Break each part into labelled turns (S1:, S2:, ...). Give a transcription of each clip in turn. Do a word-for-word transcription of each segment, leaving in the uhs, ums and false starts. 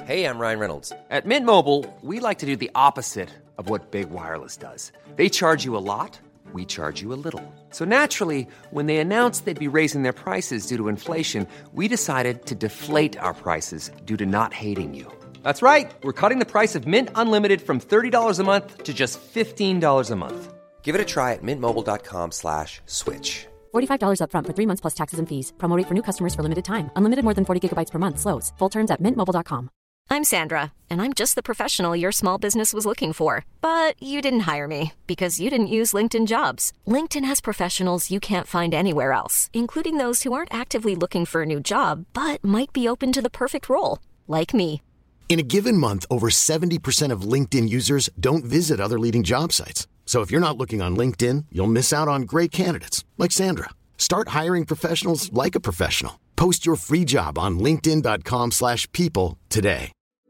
S1: Hey, I'm Ryan Reynolds.
S2: At Mint Mobile, we like to do the opposite of what Big Wireless does. They charge you a lot, we charge you a little. So naturally, when they announced they'd be raising their prices due to inflation, we decided to deflate our prices due to not hating you. That's right. We're cutting the price of Mint Unlimited from thirty dollars a month to just fifteen dollars a month.
S1: Give it a try at mintmobile.com slash switch.
S3: forty-five dollars up front for three months plus taxes and fees. Promo rate for new customers for limited time. Unlimited more than forty gigabytes per month slows. Full terms at mint mobile dot com.
S4: I'm Sandra, and I'm just the professional your small business was looking for. But you didn't hire me because you didn't use LinkedIn Jobs. LinkedIn has professionals you can't find anywhere else, including those who aren't actively looking for a new job, but might be open to the perfect role, like me.
S5: In a given month, over seventy percent of LinkedIn users don't visit other leading job sites. So if you're not looking on LinkedIn, you'll miss out on great candidates like Sandra. Start hiring professionals like a professional. Post your free job on linkedin.com slash people today.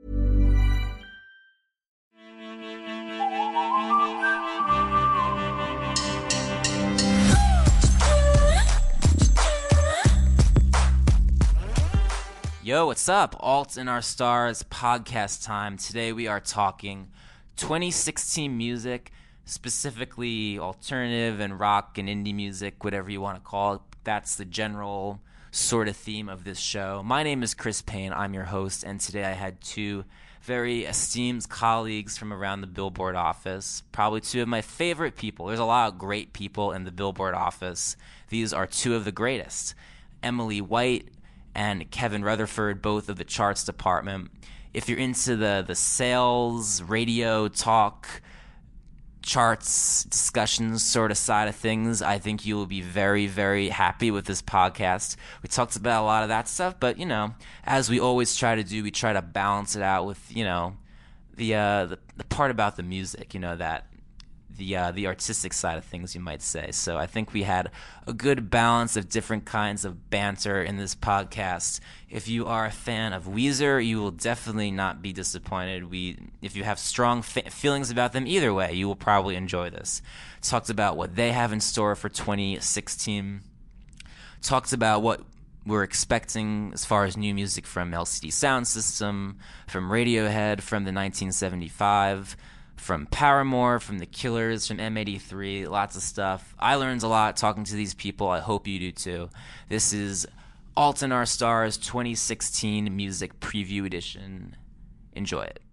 S6: Yo, what's up? Alt in Our Stars podcast time. Today we are talking twenty sixteen music, specifically alternative and rock and indie music, whatever you want to call it. That's the general sort of theme of this show. My name is Chris Payne. I'm your host, and today I had two very esteemed colleagues from around the Billboard office, probably two of my favorite people. There's a lot of great people in the Billboard office. These are two of the greatest, Emily White and Kevin Rutherford, both of the charts department. If you're into the, the sales, radio, talk, charts, discussions sort of side of things, I think you will be very, very happy with this podcast. We talked about a lot of that stuff, but, you know, as we always try to do, we try to balance it out with, you know, the uh, the, the part about the music, you know, that the uh, the artistic side of things, you might say. So I think we had a good balance of different kinds of banter in this podcast. If you are a fan of Weezer, you will definitely not be disappointed. We, if you have strong fa- feelings about them either way, you will probably enjoy this. Talked about what they have in store for twenty sixteen. Talked about what we're expecting as far as new music from L C D Sound System, from Radiohead, from the nineteen seventy-five, from Paramore, from The Killers, from M eighty-three, lots of stuff. I learned a lot talking to these people. I hope you do too. This is Alt in Our Stars twenty sixteen Music Preview Edition. Enjoy it.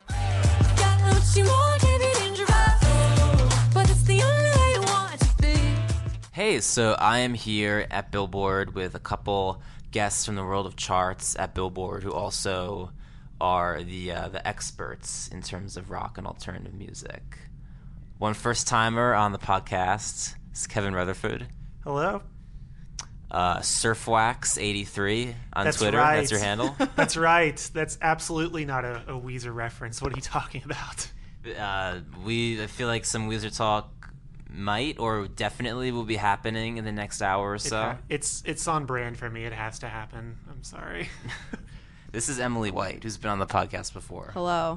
S6: Hey, so I am here at Billboard with a couple guests from the world of charts at Billboard who also are the uh, the experts in terms of rock and alternative music. One first timer on the podcast is Kevin Rutherford.
S7: Hello.
S6: Uh, Surfwax eighty-three on
S7: That's
S6: Twitter.
S7: Right.
S6: That's your handle.
S7: That's right. That's absolutely not a, a Weezer reference. What are you talking about?
S6: Uh, we I feel like some Weezer talk might or definitely will be happening in the next hour or so.
S7: It ha- it's it's on brand for me. It has to happen. I'm sorry.
S6: This is Emily White, who's been on the podcast before.
S8: Hello.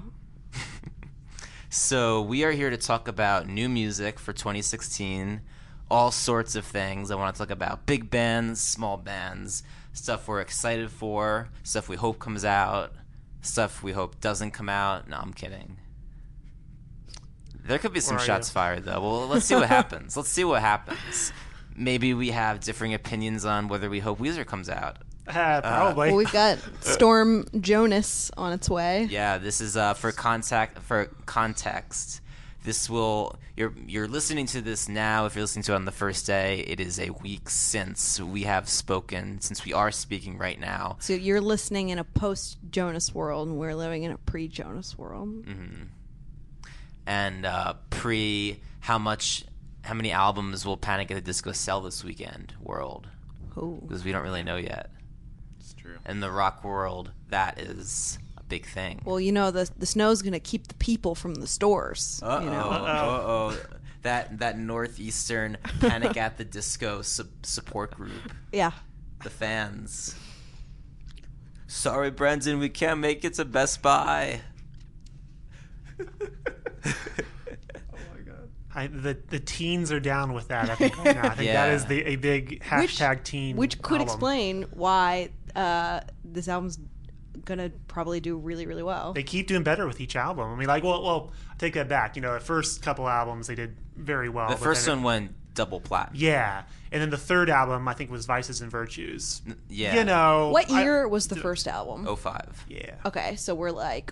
S6: So we are here to talk about new music for twenty sixteen, all sorts of things. I want to talk about big bands, small bands, stuff we're excited for, stuff we hope comes out, stuff we hope doesn't come out. No, I'm kidding. There could be some shots you? fired, though. Well, let's see what happens. Let's see what happens. Maybe we have differing opinions on whether we hope Weezer comes out.
S7: Uh, probably.
S8: Uh, well, we've got Storm Jonas on its way.
S6: Yeah, this is uh, for contact for context. This will you're you're listening to this now. If you're listening to it on the first day, it is a week since we have spoken. Since we are speaking right now,
S8: so you're listening in a post Jonas world, and we're living in a pre Jonas world.
S6: Mm-hmm. And uh, pre how much how many albums will Panic at the Disco sell this weekend world?
S8: Oh,
S6: because we don't really know yet.
S9: True.
S6: In the rock world, that is a big thing.
S8: Well, you know, the the snow's going to keep the people from the stores.
S6: Uh-oh,
S8: you know?
S6: uh-oh. That, that Northeastern Panic at the Disco su- support group.
S8: Yeah.
S6: The fans. Sorry, Brendan, we can't make it to Best Buy.
S7: I, the the teens are down with that. I think right now. I think
S6: Yeah.
S7: that is the a big hashtag
S8: which,
S7: teen.
S8: Which could
S7: album.
S8: explain why uh, this album's gonna probably do really, really well.
S7: They keep doing better with each album. I mean, like, well, well, I take that back. You know, the first couple albums they did very well.
S6: The
S7: but
S6: first
S7: then
S6: one went double platinum.
S7: Yeah, and then the third album I think was Vices and Virtues.
S6: Yeah.
S7: You know,
S8: What
S7: I-
S8: year was the first album?
S6: oh five.
S7: Yeah.
S8: Okay, so we're like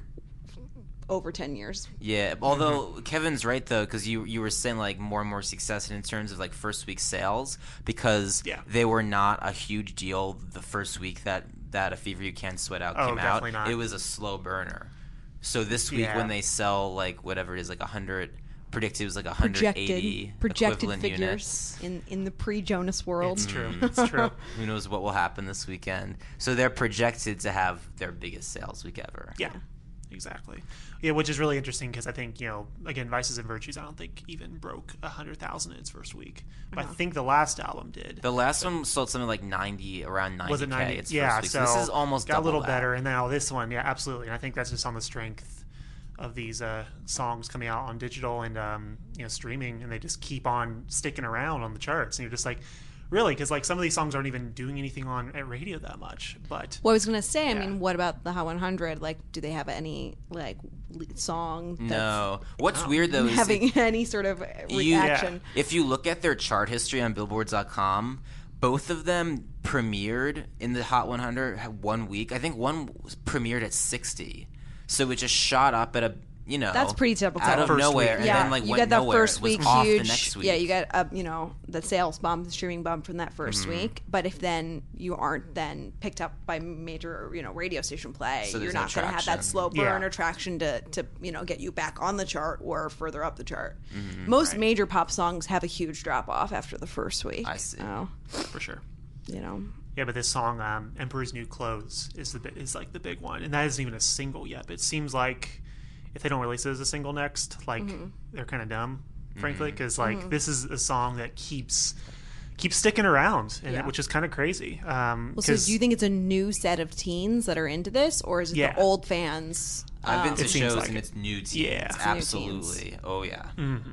S8: over ten years.
S6: Yeah, although Kevin's right though, because you you were saying like more and more success in terms of like first week sales, because
S7: Yeah.
S6: they were not a huge deal the first week that that A Fever You Can't Sweat Out
S7: Oh,
S6: came out.
S7: definitely not.
S6: It was a slow burner. So this week
S7: Yeah.
S6: when they sell like whatever it is, like a hundred, predicted it was like a hundred eighty
S8: Projected projected
S6: equivalent
S8: figures
S6: units.
S8: in in the pre-Jonas world.
S7: It's true. It's true.
S6: Who knows what will happen this weekend? So they're projected to have their biggest sales week ever.
S7: Yeah, exactly. Yeah, which is really interesting because I think, you know, again, Vices and Virtues, I don't think even broke one hundred thousand in its first week. But I think the last album did.
S6: The last one sold something like ninety, around ninety K.
S7: Was it ninety?
S6: Its
S7: Yeah,
S6: first week.
S7: so
S6: this is almost
S7: got a
S6: double
S7: little
S6: that.
S7: better. And now this one, yeah, absolutely. And I think that's just on the strength of these uh, songs coming out on digital and, um, you know, streaming. And they just keep on sticking around on the charts. And you're just like, really? Because, like, some of these songs aren't even doing anything on at radio that much. But
S8: Well, I was gonna say, I
S7: Yeah.
S8: mean, what about the Hot one hundred? Like, do they have any like lead song that's
S6: No. What's weird though is
S8: having any sort of
S6: you-
S8: reaction?
S6: if you look at their chart history on Billboard dot com, both of them premiered in the Hot one hundred one week. I think one was premiered at sixty, so it just shot up at a you know
S8: That's pretty typical.
S6: out of
S7: First
S6: nowhere,
S7: week.
S6: and
S8: Yeah,
S6: then like
S8: you
S6: went
S8: get that
S6: nowhere.
S8: first
S6: It was
S8: week
S6: off
S8: huge.
S6: the next week.
S8: Yeah, you get a you know the sales bump, the streaming bump from that first
S6: Mm-hmm.
S8: week. But if then you aren't then picked up by major you know radio station play,
S6: So
S8: you're
S6: there's no
S8: not going to have that
S6: traction.
S8: slow burn
S7: Yeah.
S8: or traction to to you know get you back on the chart or further up the chart.
S6: Mm-hmm.
S8: Most major pop songs have a huge drop off after the first week.
S6: I see.
S8: Oh,
S7: for sure.
S8: you know.
S7: Yeah, but this song, um, "Emperor's New Clothes," is the bi- is like the big one, and that isn't even a single yet. But it seems like if they don't release it as a single next, like they're kind of dumb, frankly, because like this is a song that keeps keeps sticking around, and
S8: Yeah.
S7: which is kind of crazy. Um,
S8: Well, so
S7: 'cause-
S8: do you think it's a new set of teens that are into this, or is it
S7: Yeah.
S8: the old fans?
S6: I've been to
S7: It seems
S6: shows
S7: like
S6: and
S7: it.
S6: it's new teens.
S7: Yeah. It's
S8: new
S6: Absolutely. Oh yeah.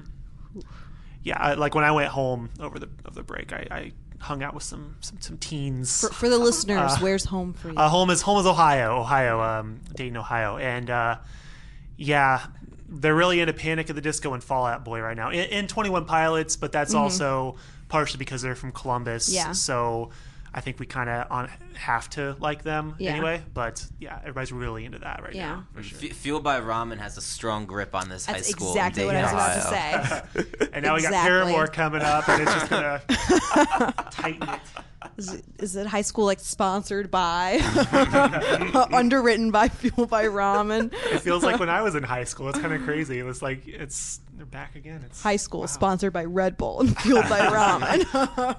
S7: yeah, I, like when I went home over the of the break, I, I hung out with some some, some teens.
S8: For, for the listeners, where's home for you?
S7: Uh, home is home is Ohio, Ohio, um, Dayton, Ohio, and uh, yeah, they're really into Panic at the Disco and Fall Out Boy right now, and, and twenty-one Pilots, but that's also partially because they're from Columbus.
S8: Yeah.
S7: So I think we kind of on have to like them
S8: Yeah.
S7: anyway. But yeah, everybody's really into that right
S8: Yeah.
S7: now. For sure.
S6: F- Fueled by Ramen has a strong grip on this
S8: That's
S6: high school. in
S8: exactly what I was
S6: Dayton,
S8: about to
S6: Ohio.
S8: say.
S7: And now we got
S8: Exactly.
S7: Paramore coming up, and it's just gonna tighten it.
S8: Is it, is it high school like sponsored by, underwritten by, fueled by ramen?
S7: It feels like when I was in high school. It's kind of crazy. It was like it's they're back again. It's
S8: High school sponsored by Red Bull and fueled by ramen.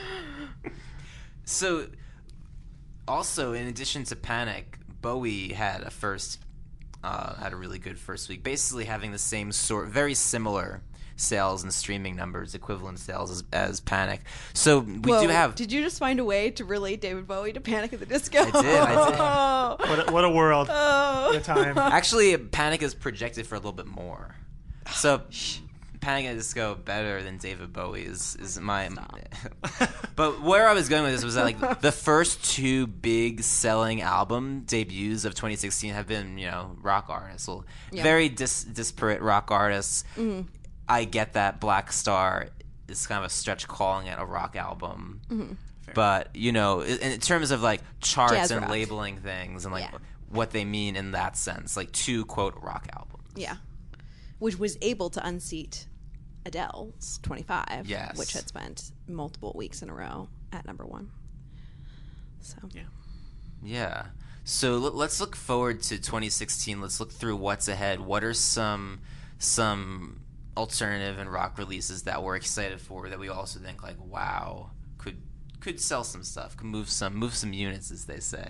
S6: So, also in addition to Panic, Bowie had a first, uh, had a really good first week. Basically, having the same sort, very similar sales and streaming numbers, equivalent sales as, as Panic. So we
S8: Whoa,
S6: do have.
S8: Did you just find a way to relate David Bowie to Panic at the Disco?
S6: I did. I did.
S8: Oh,
S7: what a, what a world.
S8: oh.
S7: What a time.
S6: Actually, Panic is projected for a little bit more. So, Panic at the Disco better than David Bowie is, is my. But where I was going with this was that like the first two big selling album debuts of twenty sixteen have been you know rock artists, well, very dis- disparate rock artists.
S8: Mm-hmm.
S6: I get that Black Star is kind of a stretch calling it a rock album. But you know, in, in terms of like charts
S8: Mm-hmm. Jazz
S6: and
S8: rock.
S6: labeling things and like
S8: Yeah.
S6: what they mean in that sense, like two quote rock albums.
S8: Yeah. Which was able to unseat Adele's twenty-five,
S6: Yes.
S8: which had spent multiple weeks in a row at number one. So
S7: Yeah.
S6: Yeah. So l- let's look forward to twenty sixteen. Let's look through what's ahead. What are some some alternative and rock releases that we're excited for that we also think like, wow, could could sell some stuff, could move some move some units, as they say.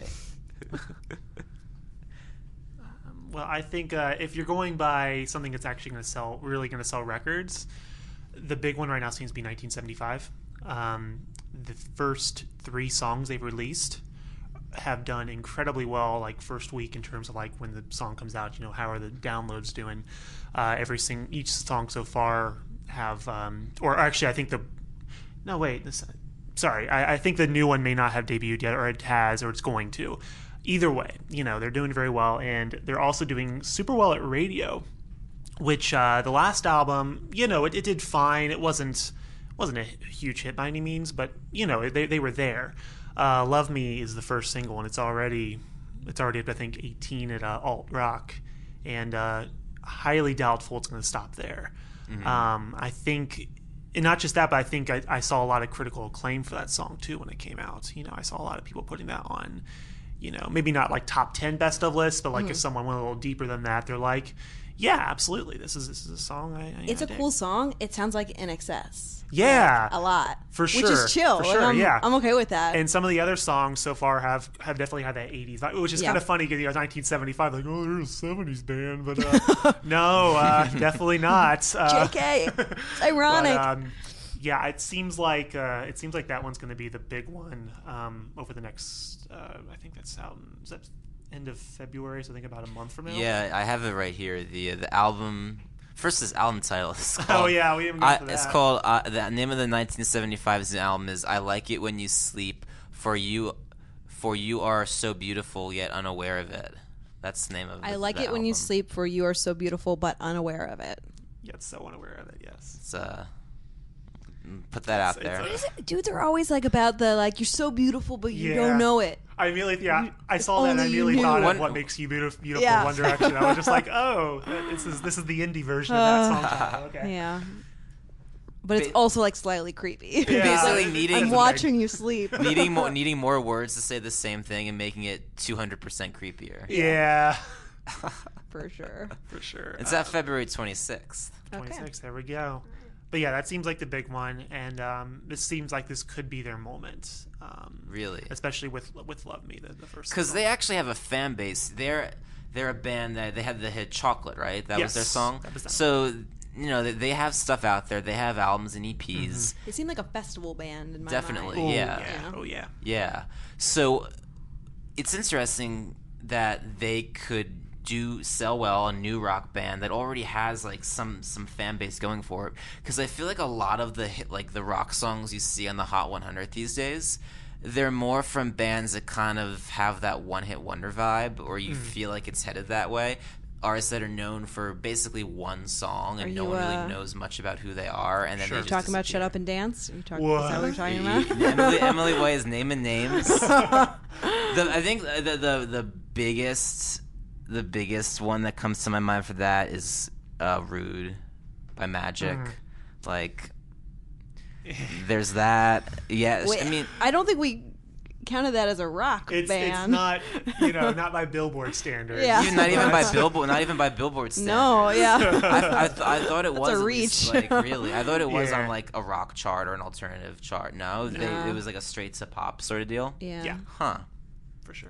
S7: Well, I think uh, if you're going by something that's actually going to sell, really going to sell records, the big one right now seems to be nineteen seventy-five. Um, the first three songs they've released have done incredibly well, like first week in terms of like when the song comes out, you know, how are the downloads doing? Uh, every sing each song so far have, um, or actually, I think the no wait, this, sorry, I, I think the new one may not have debuted yet, or it has, or it's going to. either way, you know, they're doing very well, and they're also doing super well at radio, which uh, the last album, you know, it, it did fine. It wasn't wasn't a huge hit by any means, but, you know, they they were there. Uh, Love Me is the first single, and it's already it's already up, I think, eighteen at uh, alt rock, and uh, highly doubtful it's going to stop there. Mm-hmm. Um, I think, and not just that, but I think I, I saw a lot of critical acclaim for that song too when it came out. You know, I saw a lot of people putting that on, you know, maybe not like top ten best of lists, but like mm-hmm. if someone went a little deeper than that, they're like, yeah, absolutely, this is this is a song. I, I
S8: it's
S7: I
S8: a
S7: dig.
S8: cool song. It sounds like In Excess.
S7: Yeah,
S8: like, a lot
S7: for sure,
S8: which is chill.
S7: For
S8: Like,
S7: sure,
S8: I'm,
S7: yeah,
S8: I'm okay with that.
S7: And some of the other songs so far have, have definitely had that eighties vibe, which is
S8: Yeah.
S7: kind of funny because you know nineteen seventy-five, like oh they're a seventies band, but uh, no, uh, definitely not. Uh,
S8: J K, it's ironic.
S7: But, um, yeah, it seems like uh, it seems like that one's going to be the big one um, over the next. Uh, I think that's out. Is that end of February? So I think about a month from now.
S6: Yeah, I have it right here. The the album. First, this album title is called.
S7: Oh yeah, we haven't got
S6: I,
S7: to that.
S6: It's called. Uh, the name of the nineteen seventy-five album is "I Like It When You Sleep." For you, for you are so beautiful yet unaware of it. That's the name of.
S8: I
S6: the,
S8: like
S6: the
S8: it when you
S6: album.
S8: sleep, for you are so beautiful but unaware of it.
S7: Yeah, it's so unaware of it. Yes.
S6: It's, uh, put that out
S7: It's-
S6: there.
S7: it's a-
S8: Dudes are always like about the like you're so beautiful but you
S7: Yeah.
S8: don't know it.
S7: I immediately, yeah, I saw
S8: If
S7: that and I
S8: only you
S7: immediately
S8: knew.
S7: thought
S6: One-
S7: of What Makes You Beautiful, beautiful
S8: Yeah.
S7: One Direction. I was just like, oh, this is this is the indie version of that song title. Okay.
S8: Yeah. But it's
S6: Ba-
S8: also like slightly creepy.
S7: Yeah.
S6: Basically
S7: Like,
S6: needing
S8: I'm watching you sleep.
S6: needing more needing more words to say the same thing and making it two hundred percent creepier.
S7: Yeah,
S8: For sure.
S7: for sure.
S6: It's at February twenty-sixth.
S7: twenty-six. There we go. But yeah, that seems like the big one, and um, this seems like this could be their moment. Um,
S6: Really?
S7: especially with with Love Me, the, the first.
S6: Because
S7: single.
S6: they actually have a fan base. They're they're a band that they had the hit "Chocolate," right? That was their
S7: Yes,
S6: song.
S7: that was them.
S6: So you know they, they have stuff out there. They have albums and E Ps.
S7: Mm-hmm.
S8: They seem like a festival band in my
S6: Definitely,
S8: mind.
S7: Oh,
S6: yeah.
S7: yeah. Oh yeah.
S6: Yeah. So it's interesting that they could do sell well, a new rock band that already has like some some fan base going for it. Because I feel like a lot of the hit, like the rock songs you see on the Hot one hundred these days, they're more from bands that kind of have that one hit wonder vibe, or you
S7: Mm.
S6: feel like it's headed that way. Artists that are known for basically one song and
S8: Are
S6: no
S8: you,
S6: one really
S8: uh,
S6: knows much about who they are, and then
S7: Sure.
S6: they
S8: You
S6: just
S8: talking about
S6: disappear.
S8: Shut Up and Dance? Are you talking,
S7: What?
S8: is that what you're talking about?
S6: Emily, Emily Way is naming names. the, I think the, the the biggest the biggest one that comes to my mind for that is uh, "Rude" by Magic.
S7: Mm.
S6: Like, there's that. Yes,
S8: Wait,
S6: I mean,
S8: I don't think we counted that as a rock
S7: It's
S8: band.
S7: it's not you know not by Billboard standards.
S8: Yeah.
S6: even, not even by Billboard. Not even by Billboard standards.
S8: No, yeah.
S6: I, I, th- I thought it was
S8: a
S6: at least,
S8: reach.
S6: like really. I thought it was
S7: Yeah.
S6: on like a rock chart or an alternative chart. No, they,
S8: No.
S6: it was like a straight to pop sort of deal.
S8: yeah.
S7: Yeah.
S6: Huh.
S7: For sure.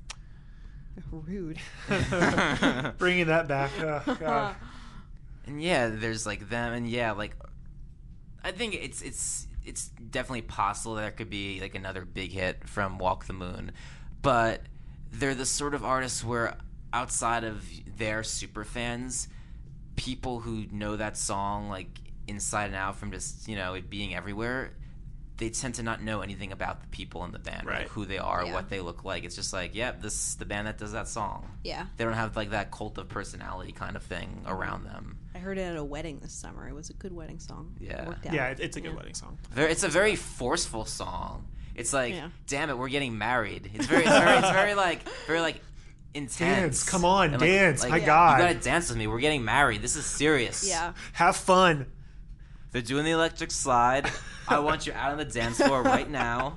S8: Rude.
S7: Bringing that back. Oh, God.
S6: And yeah, there's like them, and yeah, like I think it's it's it's definitely possible there could be like another big hit from Walk the Moon, but they're the sort of artists where outside of their super fans, people who know that song like inside and out from just you know it being everywhere, they tend to not know anything about the people in the band,
S7: Right.
S6: like who they are,
S8: Yeah.
S6: what they look like. It's just like, yep, this is the band that does that song.
S8: Yeah.
S6: They don't have like that cult of personality kind of thing around them.
S8: I heard it at a wedding this summer. It was a good wedding song. It
S6: Yeah.
S8: worked out.
S7: Yeah, it, it's a good wedding song.
S6: Very, it's a very forceful song. It's like,
S8: Yeah.
S6: damn it, we're getting married. It's very, it's very, it's very like, very like intense.
S7: Dance, come on,
S6: And, like-
S7: dance,
S6: like,
S7: my
S6: you
S7: God.
S6: gotta dance with me. We're getting married. This is serious.
S8: Yeah.
S7: Have fun.
S6: They're doing the electric slide. I want you out on the dance floor right now.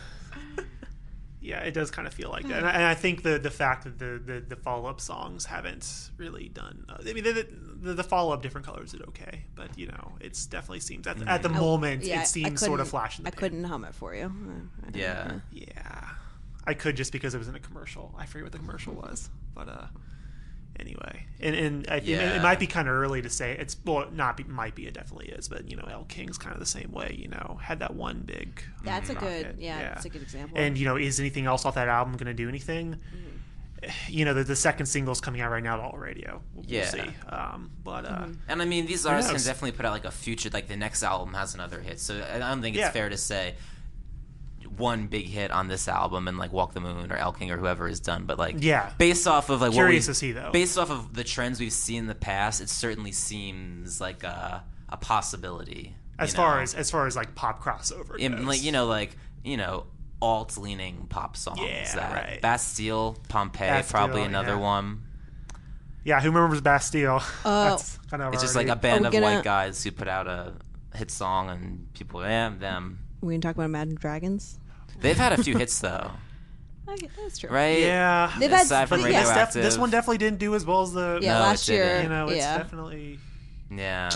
S7: Yeah, it does kind of feel like that, and I, and I think the the fact that the the, the follow up songs haven't really done. Uh, I mean, the the, the follow up Different Colors did okay, but you know, it's definitely seems at, at the moment
S8: Yeah, I
S7: it seems sort of
S8: couldn't-
S7: flash in the
S8: I
S7: pan.
S8: couldn't hum it for you. Uh, I don't
S6: Yeah.
S8: know.
S7: Yeah, I could just because it was in a commercial. I forget what the commercial was, but uh, anyway, and and I think it,
S6: Yeah.
S7: it might be kind of early to say it's well, not be, might be it definitely is, but you know, Elle King's kind of the same way. You know, had that one big.
S8: That's a
S7: rock
S8: good,
S7: hit.
S8: yeah, that's a good example.
S7: And you know, is anything else off that album going to do anything? You know, the, the second single's coming out right now to all radio. We'll,
S6: Yeah.
S7: we'll see. Um, but uh,
S6: And I mean, these artists can
S7: knows?
S6: definitely put out like a future, like the next album has another hit. So I don't think it's
S7: Yeah.
S6: fair to say one big hit on this album and like Walk the Moon or El King or whoever is done, but like
S7: Yeah.
S6: based off of like
S7: Curious
S6: what we
S7: to see, though.
S6: based off of the trends we've seen in the past, it certainly seems like a a possibility.
S7: As
S6: you
S7: far
S6: know?
S7: as as far as like pop crossover
S6: In,
S7: goes.
S6: like you know like you know alt leaning pop songs.
S7: Yeah,
S6: that
S7: right.
S6: Bastille, Pompeii,
S7: Bastille,
S6: probably another
S7: yeah.
S6: one.
S7: Yeah, who remembers Bastille?
S8: Uh,
S7: That's kind of
S6: It's just
S7: already-
S6: like a band
S8: Are
S6: of
S8: we gonna-
S6: white guys who put out a hit song and people, yeah, them.
S8: We can talk about Imagine Dragons.
S6: They've had a few hits though,
S8: Okay, that's true.
S6: right?
S7: Yeah.
S8: They've had-
S6: Aside from
S8: but
S7: But this, def-
S6: Radioactive.
S7: this one definitely didn't do as well as the.
S8: Yeah,
S6: No, it
S8: last year.
S6: didn't.
S7: You know, it's
S8: yeah.
S7: definitely.
S6: Yeah.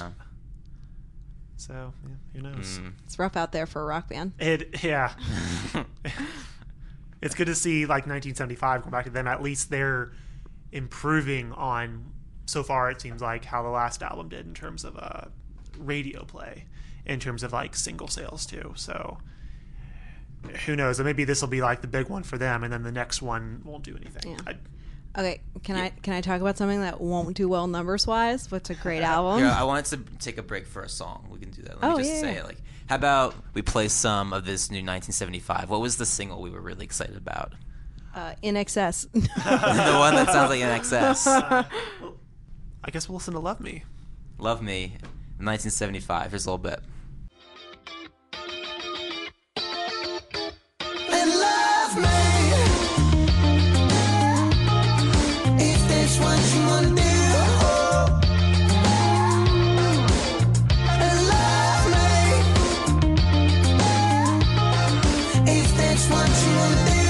S7: So yeah, who knows?
S6: Mm.
S8: It's rough out there for a rock band.
S7: It yeah. It's good to see like nineteen seventy-five, go back to them. At least they're improving on. So far, it seems like how the last album did in terms of uh, radio play, in terms of like single sales too. So who knows? And maybe this will be like the big one for them, and then the next one won't do anything.
S8: Yeah.
S7: I,
S8: Okay, can I can I talk about something that won't do well numbers wise? What's a great album?
S6: Yeah, I wanted to take a break for a song. We can do that. Let
S8: Oh,
S6: me just
S8: yeah,
S6: say
S8: yeah.
S6: it. Like, how about we play some of this new nineteen seventy-five? What was the single we were really excited about?
S8: Uh, In Excess.
S6: The one that sounds like N X S.
S7: I guess we'll listen to "Love Me."
S6: Love Me, nineteen seventy-five. Here's a little bit.
S9: And love me if that's what you wanna do. And love me if that's what you wanna do.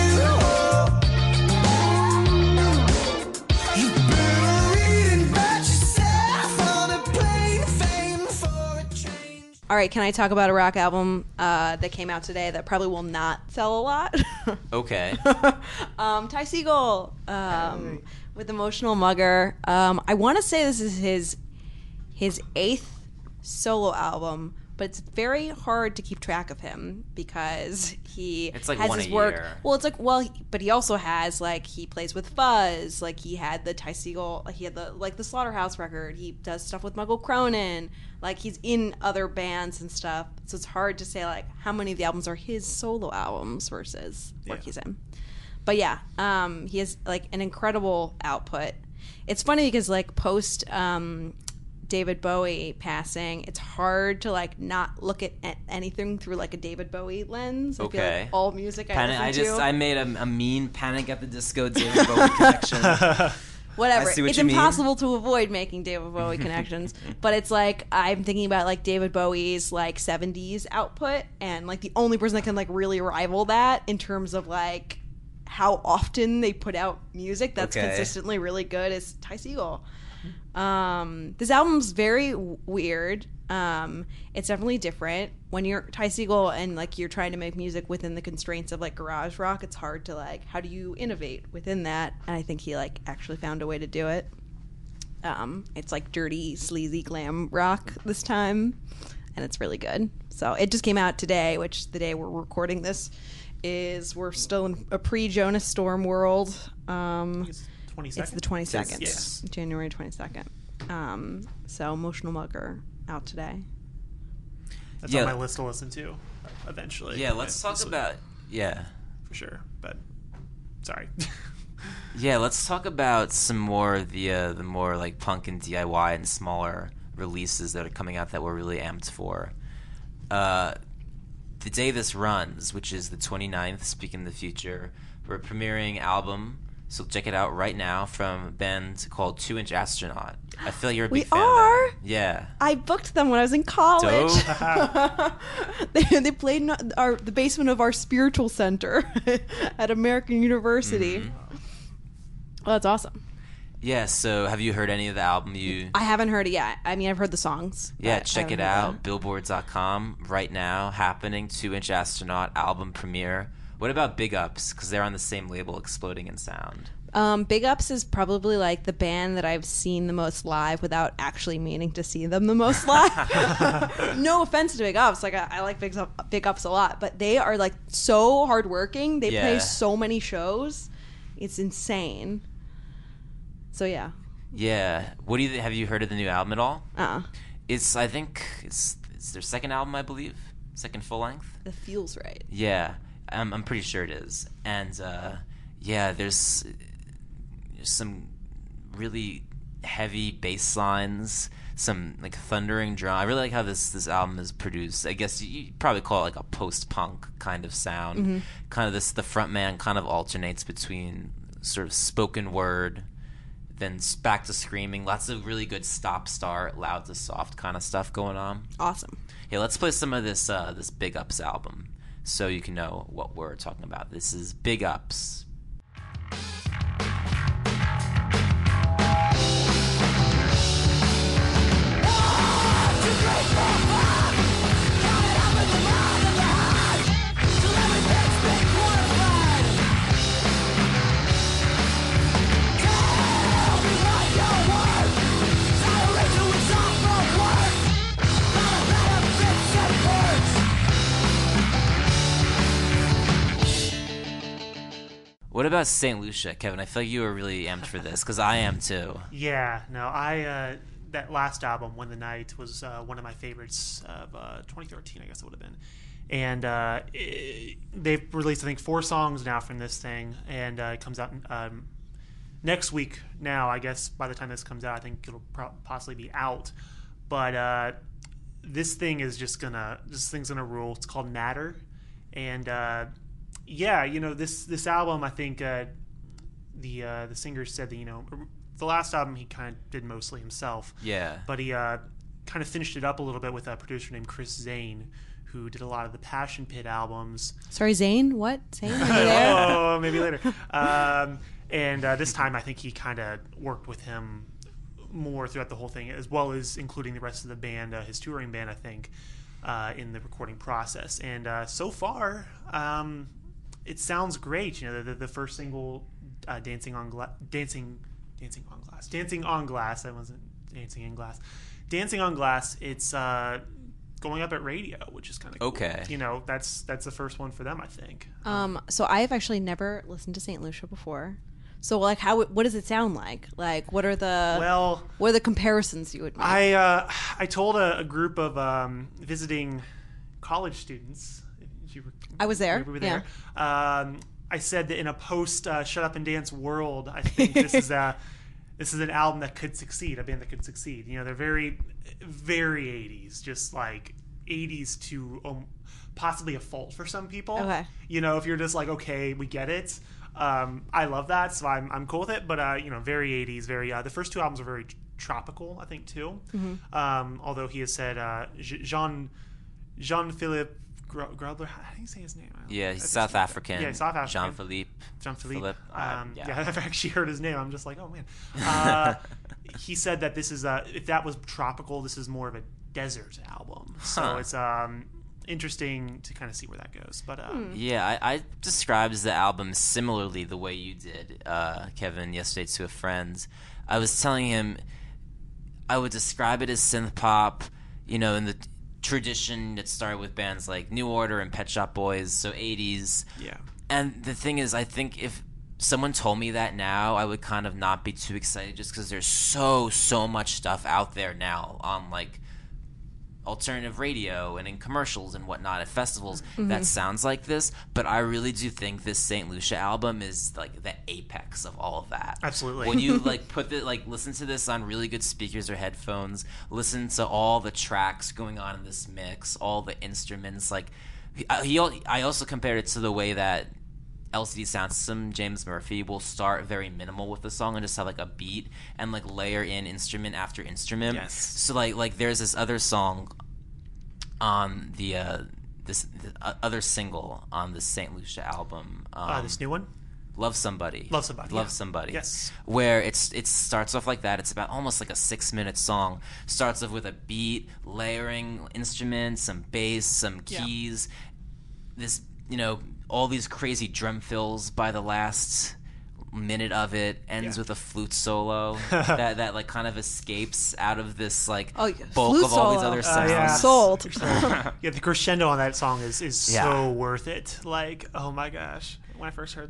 S9: You better read about yourself on a plane, fame for a change.
S8: All right, can I talk about a rock album uh, that came out today that probably will not sell a lot?
S6: Okay.
S8: um, Ty Segall um, with Emotional Mugger. Um, I want to say this is his his eighth solo album, but it's very hard to keep track of him because he
S6: It's like
S8: has
S6: one
S8: his
S6: a
S8: work.
S6: year.
S8: Well, it's like well, he- but he also has like he plays with Fuzz. Like he had the Ty Segall. Like he had the like the Slaughterhouse record. He does stuff with Michael Cronin. Like he's in other bands and stuff. So it's hard to say like how many of the albums are his solo albums versus work
S7: Yeah.
S8: he's in. But yeah, um, he has like an incredible output. It's funny because like post um, David Bowie passing, it's hard to like not look at a- anything through like a David Bowie lens. I feel
S6: Okay.
S8: like all music I
S6: Panic,
S8: listen
S6: I just
S8: to,
S6: I made a, a mean Panic at the Disco David Bowie connection.
S8: whatever.
S6: I see what
S8: It's
S6: you mean.
S8: impossible to avoid making David Bowie connections, but it's like I'm thinking about like David Bowie's like seventies output, and like the only person that can like really rival that in terms of like how often they put out music that's
S6: Okay.
S8: consistently really good is Ty Segall. Um, this album's very w- weird. Um, it's definitely different when you're Ty Segall and like you're trying to make music within the constraints of like garage rock. It's hard to like how do you innovate within that? And I think he like actually found a way to do it. Um, it's like dirty, sleazy glam rock this time, and it's really good. So it just came out today, which the day we're recording this is we're still in a pre-Jonas Storm world. Um,
S7: It's twenty-second.
S8: it's the twenty-second,
S7: Yes.
S8: January twenty-second. Um, so Emotional Mugger out today.
S7: That's
S6: Yeah.
S7: on my list to listen to eventually.
S6: Yeah, let's
S7: But
S6: talk
S7: this-
S6: about yeah.
S7: for sure. But sorry.
S6: Yeah, let's talk about some more of the uh, the more like punk and D I Y and smaller releases that are coming out that we're really amped for. Uh, the day this runs, which is the twenty-ninth, speaking of the future, we're premiering album, so check it out right now, from a band called Two Inch Astronaut. I feel like you're a big
S8: We
S6: fan
S8: are?
S6: of them. Yeah.
S8: I booked them when I was in college.
S6: Dope.
S8: they, they played in our the basement of our spiritual center at American University.
S6: Mm-hmm.
S8: Oh, that's awesome.
S6: Yeah, so have you heard any of the album? You
S8: I haven't heard it yet. I mean, I've heard the songs.
S6: Yeah,
S8: but I
S6: check
S8: haven't
S6: it
S8: heard
S6: out.
S8: them.
S6: Billboard dot com right now, happening. Two Inch Astronaut album premiere. What about Big Ups? Because they're on the same label, Exploding in Sound.
S8: Um, Big Ups is probably like the band that I've seen the most live without actually meaning to see them the most live. No offense to Big Ups, like I, I like Big, Up, Big Ups a lot, but they are like so hardworking. They play
S6: Yeah.
S8: so many shows, it's insane. So yeah,
S6: Yeah. What do you have you heard of the new album at all?
S8: uh,
S6: It's I think it's it's their second album, I believe, second full length.
S8: it feels right.
S6: Yeah. I'm I'm pretty sure it is. And uh, yeah, there's some really heavy bass lines, some like thundering drum. I really like how this this album is produced. I guess you you'd probably call it like a post-punk kind of sound.
S8: Mm-hmm.
S6: Kind of this, the front man kind of alternates between sort of spoken word, then s- back to screaming. Lots of really good stop-start, loud to soft kind of stuff going on.
S8: Awesome.
S6: Yeah, let's play some of this uh, this Big Ups album so you can know what we're talking about. This is Big Ups. What about Saint Lucia, Kevin? I feel like you were really amped for this because I am too.
S7: Yeah, no, I uh, that last album, When the Night, was uh, one of my favorites of uh, twenty thirteen, I guess it would have been. And uh, it, they've released, I think, four songs now from this thing, and uh, it comes out um, next week. Now, I guess by the time this comes out, I think it'll pro- possibly be out. But uh, this thing is just gonna, this thing's gonna rule. It's called Matter, and uh, yeah, you know, this this album, I think uh, the uh, the singer said that, you know, the last album he kind of did mostly himself.
S6: Yeah.
S7: But he uh, kind of finished it up a little bit with a producer named Chris Zane, who did a lot of the Passion Pit albums.
S8: Sorry, Zane? What? Zane? Are you there?
S7: Oh, maybe later. Um, and uh, this time, I think he kind of worked with him more throughout the whole thing, as well as including the rest of the band, uh, his touring band, I think, uh, in the recording process. And uh, so far, um, it sounds great. You know, the, the first single, uh, "Dancing on Glass," dancing, dancing on glass, dancing on glass. I wasn't dancing in glass. Dancing on Glass. It's uh, going up at radio, which is kind of cool.
S6: Okay.
S7: You know, that's that's the first one for them, I think.
S8: Um, so I've actually never listened to Saint Lucia before. So, like, how what does it sound like? Like, what are the
S7: Well,
S8: what are the comparisons you would make?
S7: I uh, I told a, a group of um, visiting college students. You were,
S8: I was there,
S7: you were there. Um, I said that in a post uh, "Shut Up and Dance" world, I think this is a this is an album that could succeed, a band that could succeed. You know, they're very, very eighties, just like eighties to um, possibly a fault for some people.
S8: Okay.
S7: You know, if you're just like, okay, we get it. Um, I love that, so I'm I'm cool with it. But uh, you know, very eighties, very. Uh, the first two albums are very tropical, I think, too.
S8: Mm-hmm.
S7: Um, although he has said uh, Jean Jean Philippe Grobler. How do you say his name?
S6: Yeah, he's
S7: That's
S6: South
S7: just-
S6: African.
S7: Yeah, South African.
S6: Jean-Philippe.
S7: Jean-Philippe.
S6: Philippe. Uh,
S7: Um,
S6: yeah.
S7: yeah. I've actually heard his name. I'm just like, oh man. Uh, he said that this is uh, if that was tropical, this is more of a desert album. So
S6: Huh.
S7: it's um, interesting to kind of see where that goes. But um,
S6: Yeah, I, I described the album similarly the way you did, uh, Kevin, yesterday to a friend. I was telling him I would describe it as synth pop, you know, in the tradition that started with bands like New Order and Pet Shop Boys, so eighties.
S7: yeah.
S6: And the thing is, I think if someone told me that now, I would kind of not be too excited just because there's so, so much stuff out there now on, like, alternative radio and in commercials and whatnot at festivals that sounds like this. But I really do think this Saint Lucia album is, like, the apex of all of that.
S7: Absolutely.
S6: When you, like, put the, like, listen to this on really good speakers or headphones, listen to all the tracks going on in this mix, all the instruments, like, he, he I also compared it to the way that L C D Sound System, James Murphy, will start very minimal with the song and just have like a beat and like layer in instrument after instrument.
S7: Yes.
S6: So like like there's this other song on the uh, this the other single on the Saint Lucia album. Um,
S7: Uh, this new one.
S6: Love Somebody.
S7: Love Somebody,
S6: Love
S7: yeah.
S6: Somebody.
S7: Yes.
S6: Where it's it starts off like that. It's about almost like a six minute song. Starts off with a beat, layering instruments, some bass, some keys. This, you know, all these crazy drum fills by the last minute of it. Ends
S7: Yeah.
S6: with a flute solo that that like kind of escapes out of this like
S8: Oh, yeah.
S6: bulk
S8: Flute
S6: of all these
S8: solo.
S6: other
S8: Uh,
S6: sounds.
S7: yeah.
S8: Sold.
S7: Yeah, the crescendo on that song is is
S6: Yeah.
S7: so worth it. Like, oh my gosh, when I first heard that.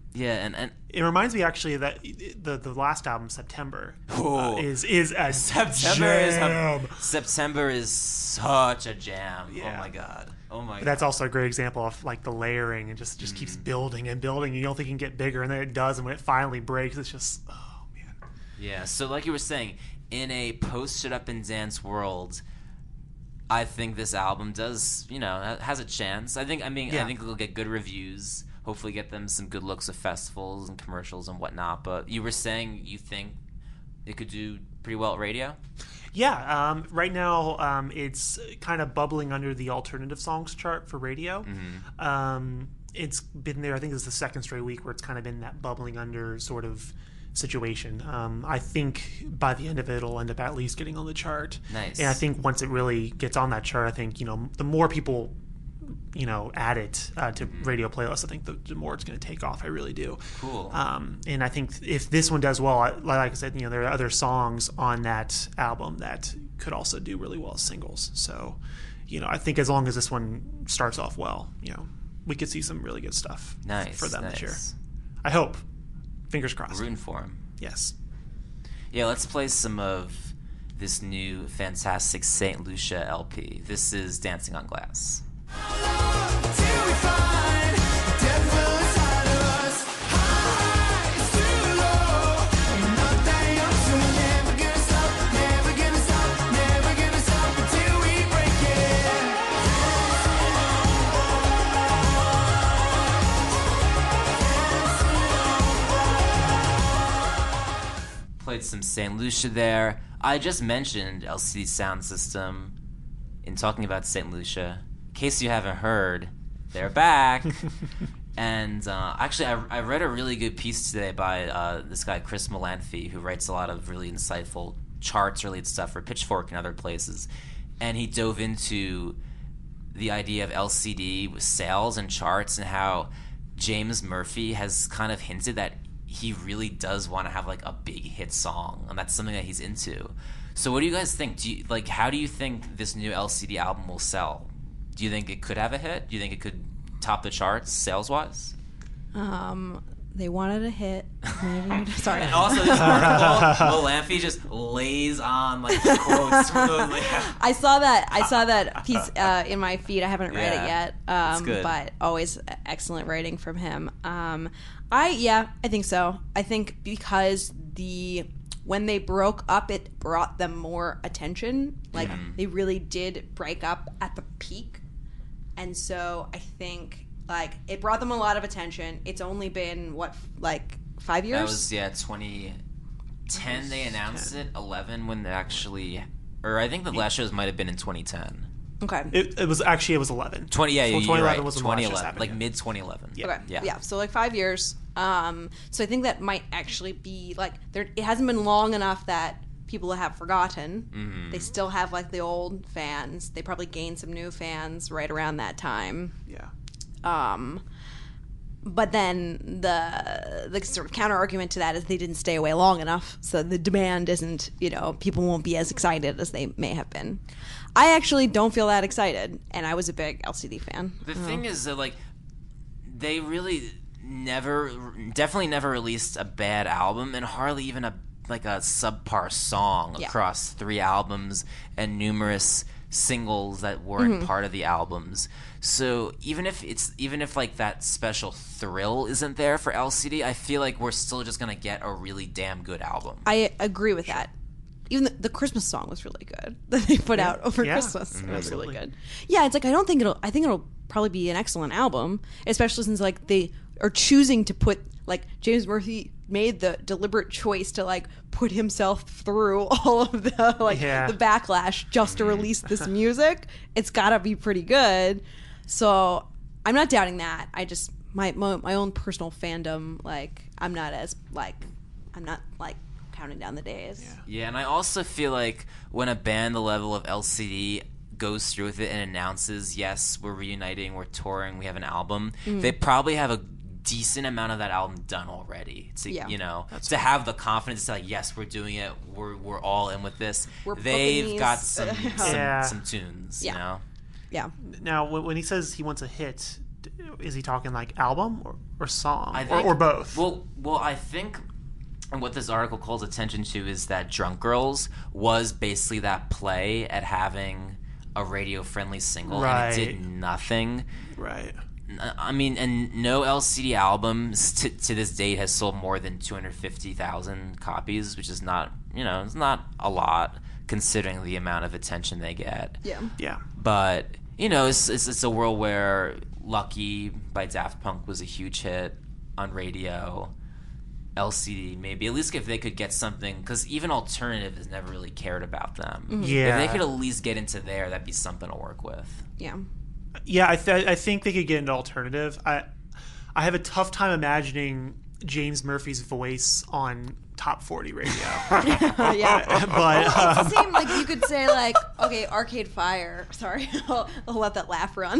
S6: Yeah, and, and
S7: it reminds me actually that the the last album, September,
S6: Oh.
S7: uh, is is a
S6: September
S7: jam.
S6: is a, September is such a jam.
S7: Yeah.
S6: Oh my god. Oh my
S7: But that's
S6: god.
S7: also a great example of like the layering and just just keeps building and building. You don't think it can get bigger, and then it does, and when it finally breaks, it's just oh man.
S6: Yeah, so like you were saying, in a post shut up and dance world, I think this album does, you know, ha- has a chance. I think I mean I
S7: Yeah.
S6: think it'll get good reviews. Hopefully get them some good looks at festivals and commercials and whatnot. But you were saying you think it could do pretty well at radio?
S7: Yeah, um, right now um, it's kind of bubbling under the alternative songs chart for radio.
S6: Mm-hmm.
S7: Um, it's been there. I think this is the second straight week where it's kind of been that bubbling under sort of situation. Um, I think by the end of it, it'll end up at least getting on the chart.
S6: Nice.
S7: And I think once it really gets on that chart, I think, you know, the more people, you know, add it uh, to radio playlists, I think the, the more it's going to take off. I really do.
S6: Cool.
S7: Um, and I think if this one does well, I- like I said, you know, there are other songs on that album that could also do really well as singles. So, you know, I think as long as this one starts off well, you know, we could see some really good stuff
S6: Nice.
S7: for them
S6: nice.
S7: this year. I hope. Fingers crossed.
S6: Rooting for him.
S7: Yes.
S6: Yeah, let's play some of this new fantastic Saint Lucia L P. This is Dancing on Glass.
S9: Till we find death will inside of us. Highs too low, and not that young, so we're never gonna stop, never gonna stop, never gonna stop until we break
S6: Played some Saint Lucia there. I just mentioned L C D Sound System in talking about Saint Lucia. In case you haven't heard, they're back. And uh, actually, I, I read a really good piece today by uh, this guy, Chris Melanphy, who writes a lot of really insightful charts-related stuff for Pitchfork and other places. And he dove into the idea of L C D with sales and charts and how James Murphy has kind of hinted that he really does want to have like a big hit song, and that's something that he's into. So what do you guys think? Do you, like, how do you think this new L C D album will sell? Do you think it could have a hit? Do you think it could top the charts sales-wise?
S8: Um, they wanted a hit. Maybe. Sorry.
S6: And also, this article, Melanphy just lays on like quotes. Really.
S8: I saw that. I saw that piece uh, in my feed. I haven't read
S6: Yeah,
S8: it yet. Um,
S6: good.
S8: But always excellent writing from him. Um, I yeah, I think so. I think because the when they broke up, it brought them more attention. Like they really did break up at the peak, and so I think like it brought them a lot of attention. It's only been what like five years.
S6: That was yeah, twenty ten. They announced it. eleven when they actually, or I think the last shows might have been in twenty ten.
S8: okay.
S7: It, it was actually, it was eleven.
S6: twenty yeah,
S7: So
S6: you're
S7: twenty eleven
S6: right.
S7: was when the last
S6: twenty
S7: shows
S6: eleven,
S7: happened,
S6: like
S7: yeah.
S6: mid twenty eleven.
S7: Yeah.
S8: Okay.
S6: Yeah.
S8: Yeah. So like five years. Um, so I think that might actually be like there. It hasn't been long enough that people have forgotten.
S6: Mm-hmm.
S8: They still have like the old fans. They probably gained some new fans right around that time.
S7: Yeah.
S8: Um, but then the the sort of counter argument to that is they didn't stay away long enough, so the demand isn't. You know, people won't be as excited as they may have been. I actually don't feel that excited, and I was a big L C D fan.
S6: The thing is that like they really never, definitely never released a bad album, and hardly even a like a subpar song
S8: Yeah.
S6: across three albums and numerous singles that weren't
S8: Mm-hmm.
S6: part of the albums. So even if it's even if like that special thrill isn't there for L C D, I feel like we're still just gonna get a really damn good album.
S8: I agree with that. Even the, the Christmas song was really good that they put out over
S7: Yeah.
S8: Christmas.
S6: Mm-hmm.
S8: It was really
S7: Absolutely.
S8: good. Yeah, it's like I don't think it'll. I think it'll probably be an excellent album, especially since like they are choosing to put like James Murphy made the deliberate choice to like put himself through all of the like
S7: Yeah.
S8: the backlash just to release this music. It's got to be pretty good. So I'm not doubting that. I just my, my my own personal fandom. Like I'm not as like I'm not like counting down the days.
S6: Yeah, and I also feel like when a band the level of L C D goes through with it and announces, yes, we're reuniting, we're touring, we have an album,
S8: Mm.
S6: they probably have a decent amount of that album done already. To
S8: Yeah.
S6: you know, to have the confidence to like, yes, we're doing it, we're we're all in with this.
S8: We're booking
S6: They've
S8: these.
S6: got some some,
S7: Yeah.
S6: some tunes,
S8: Yeah.
S6: you know.
S8: Yeah.
S7: Now, when when he says he wants a hit, is he talking like album or, or song
S6: I
S7: or,
S6: think,
S7: or both?
S6: Well, well, I think what this article calls attention to is that Drunk Girls was basically that play at having a radio-friendly single,
S7: Right.
S6: and it did nothing.
S7: Right.
S6: I mean, and no L C D albums to, to this date has sold more than two hundred fifty thousand copies, which is not, you know, it's not a lot considering the amount of attention they get.
S8: Yeah.
S7: Yeah.
S6: But, you know, it's, it's, it's a world where Lucky by Daft Punk was a huge hit on radio. L C D, maybe. At least if they could get something, because even alternative has never really cared about them.
S7: Yeah.
S6: If they could at least get into there, that'd be something to work with.
S8: Yeah.
S7: Yeah, I, th- I think they could get into alternative. I I have a tough time imagining James Murphy's voice on top forty radio.
S8: yeah.
S7: but
S8: It's
S7: um,
S8: the same, like, you could say, like, okay, Arcade Fire. Sorry, I'll, I'll let that laugh run.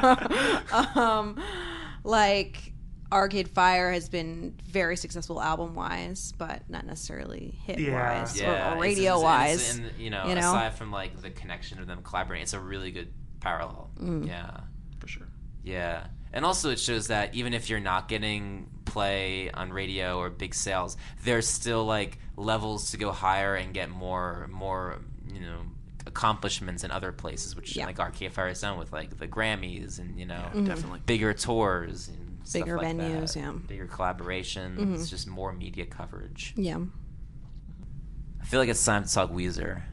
S8: um, like, Arcade Fire has been very successful album-wise, but not necessarily hit-wise
S7: Yeah.
S8: or,
S6: Yeah,
S8: or
S6: it's-
S8: radio-wise.
S6: it's- and, you know,
S8: you know?
S6: aside from like the connection of them collaborating, it's a really good parallel.
S8: Mm.
S6: Yeah,
S7: for sure.
S6: yeah, and also it shows that even if you're not getting play on radio or big sales, there's still like levels to go higher and get more, more, you know, accomplishments in other places, which
S8: Yeah.
S6: like Arcade Fire has done with like the Grammys and you know,
S7: Definitely.
S6: bigger tours and stuff
S8: Bigger
S6: like
S8: venues,
S6: that.
S8: yeah.
S6: Bigger collaborations, It's just more media coverage.
S8: Yeah.
S6: I feel like it's time to talk Weezer.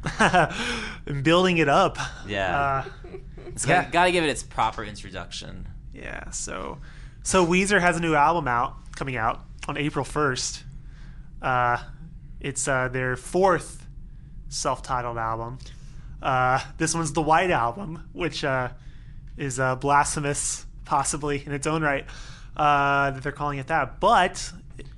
S7: And building it up.
S6: Yeah.
S7: Uh,
S6: It's
S7: Yeah.
S6: got, got to give it its proper introduction.
S7: yeah. So, so Weezer has a new album out coming out on April first. Uh, it's uh, their fourth self-titled album. Uh, this one's the White Album, which uh, is uh, blasphemous, possibly in its own right, uh, that they're calling it that. But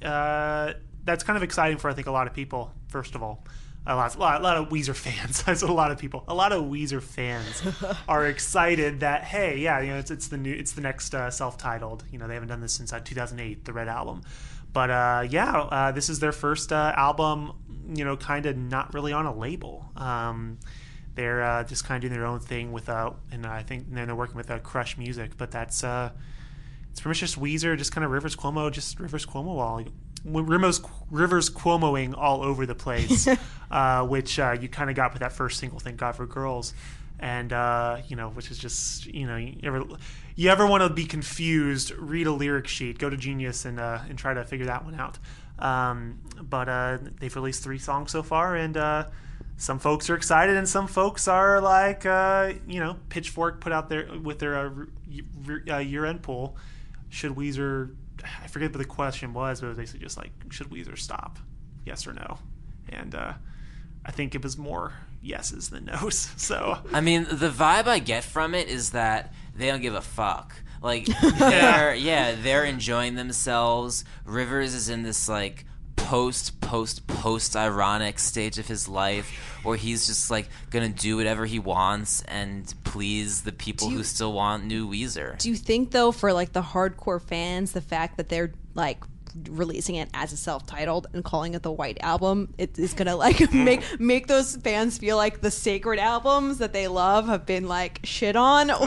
S7: uh, that's kind of exciting for I think a lot of people. First of all, a lot, a lot, a lot of Weezer fans. I said a lot of people. A lot of Weezer fans are excited that hey, yeah, you know, it's it's the new, it's the next uh, self-titled. You know, they haven't done this since uh, two thousand eight, the Red Album. But uh, yeah, uh, this is their first uh, album. You know, kind of not really on a label. Um, they're uh, just kind of doing their own thing with uh, and I think and then they're working with uh, Crush Music. But that's uh, it's pretty much just Weezer, just kind of Rivers Cuomo, just Rivers Cuomo all. Rivers, Rivers Cuomoing all over the place, uh, which uh, you kind of got with that first single, "Thank God for Girls," and uh, you know, which is just you know, you ever you ever want to be confused, read a lyric sheet, go to Genius and uh, and try to figure that one out. Um, but uh, they've released three songs so far, and uh, some folks are excited, and some folks are like, uh, you know, Pitchfork put out their with their uh, re- uh, year-end poll. Should Weezer? I forget what the question was, but it was basically just like, should Weezer stop? Yes or no? And uh, I think it was more yeses than nos. So
S6: I mean, the vibe I get from it is that they don't give a fuck. Like, they're, yeah, they're enjoying themselves. Rivers is in this, like, post, post, post ironic stage of his life where he's just, like, gonna do whatever he wants and please the people
S8: Do you-
S6: who still want new Weezer.
S8: Do you think, though, for like the hardcore fans, the fact that they're like releasing it as a self-titled and calling it the White Album, it is gonna like make make those fans feel like the sacred albums that they love have been like shit on, or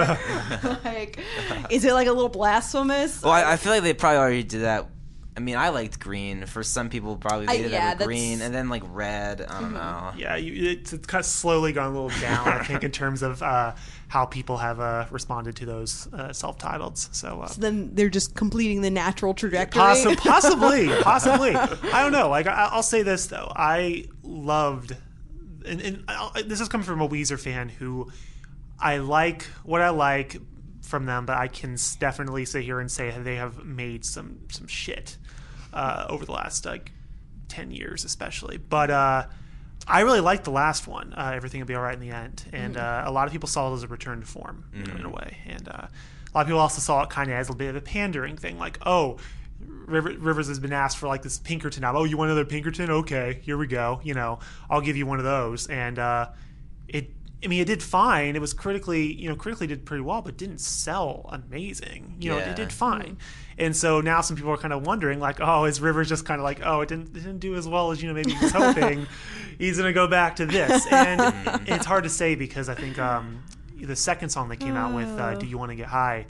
S8: like is it like a little blasphemous?
S6: Well, I, I feel like they probably already did that. I mean, I liked green. For some people, probably
S8: I-
S6: they did
S8: yeah,
S6: that with green,
S8: that's-
S6: and then like red. I don't know.
S7: yeah, you, it's, it's kind of slowly gone a little down, I think, in terms of uh, how people have uh, responded to those uh, self-titleds. So, uh,
S8: Then they're just completing the natural trajectory.
S7: Possi- possibly, possibly. I don't know. Like, I, I'll say this though, I loved, and, and I'll, this is coming from a Weezer fan who I like what I like from them, but I can s- definitely sit here and say they have made some some shit uh, over the last like ten years, especially. But uh, I really liked the last one. Uh, Everything will be all right in the end, and uh, a lot of people saw it as a return to form, you know, in a way, and uh, a lot of people also saw it kind of as a bit of a pandering thing, like, oh, River, Rivers has been asked for like this Pinkerton album. Oh, you want another Pinkerton? Okay, here we go. You know, I'll give you one of those. And uh, it, I mean, it did fine. It was critically, you know, critically did pretty well, but didn't sell amazing. You know,
S6: Yeah.
S7: it did fine. And so now some people are kind of wondering, like, oh, is Rivers just kind of like, oh, it didn't, it didn't do as well as you know maybe he was hoping. He's gonna go back to this, and it's hard to say because I think um, the second song they came out with, uh, "Do You Want to Get High."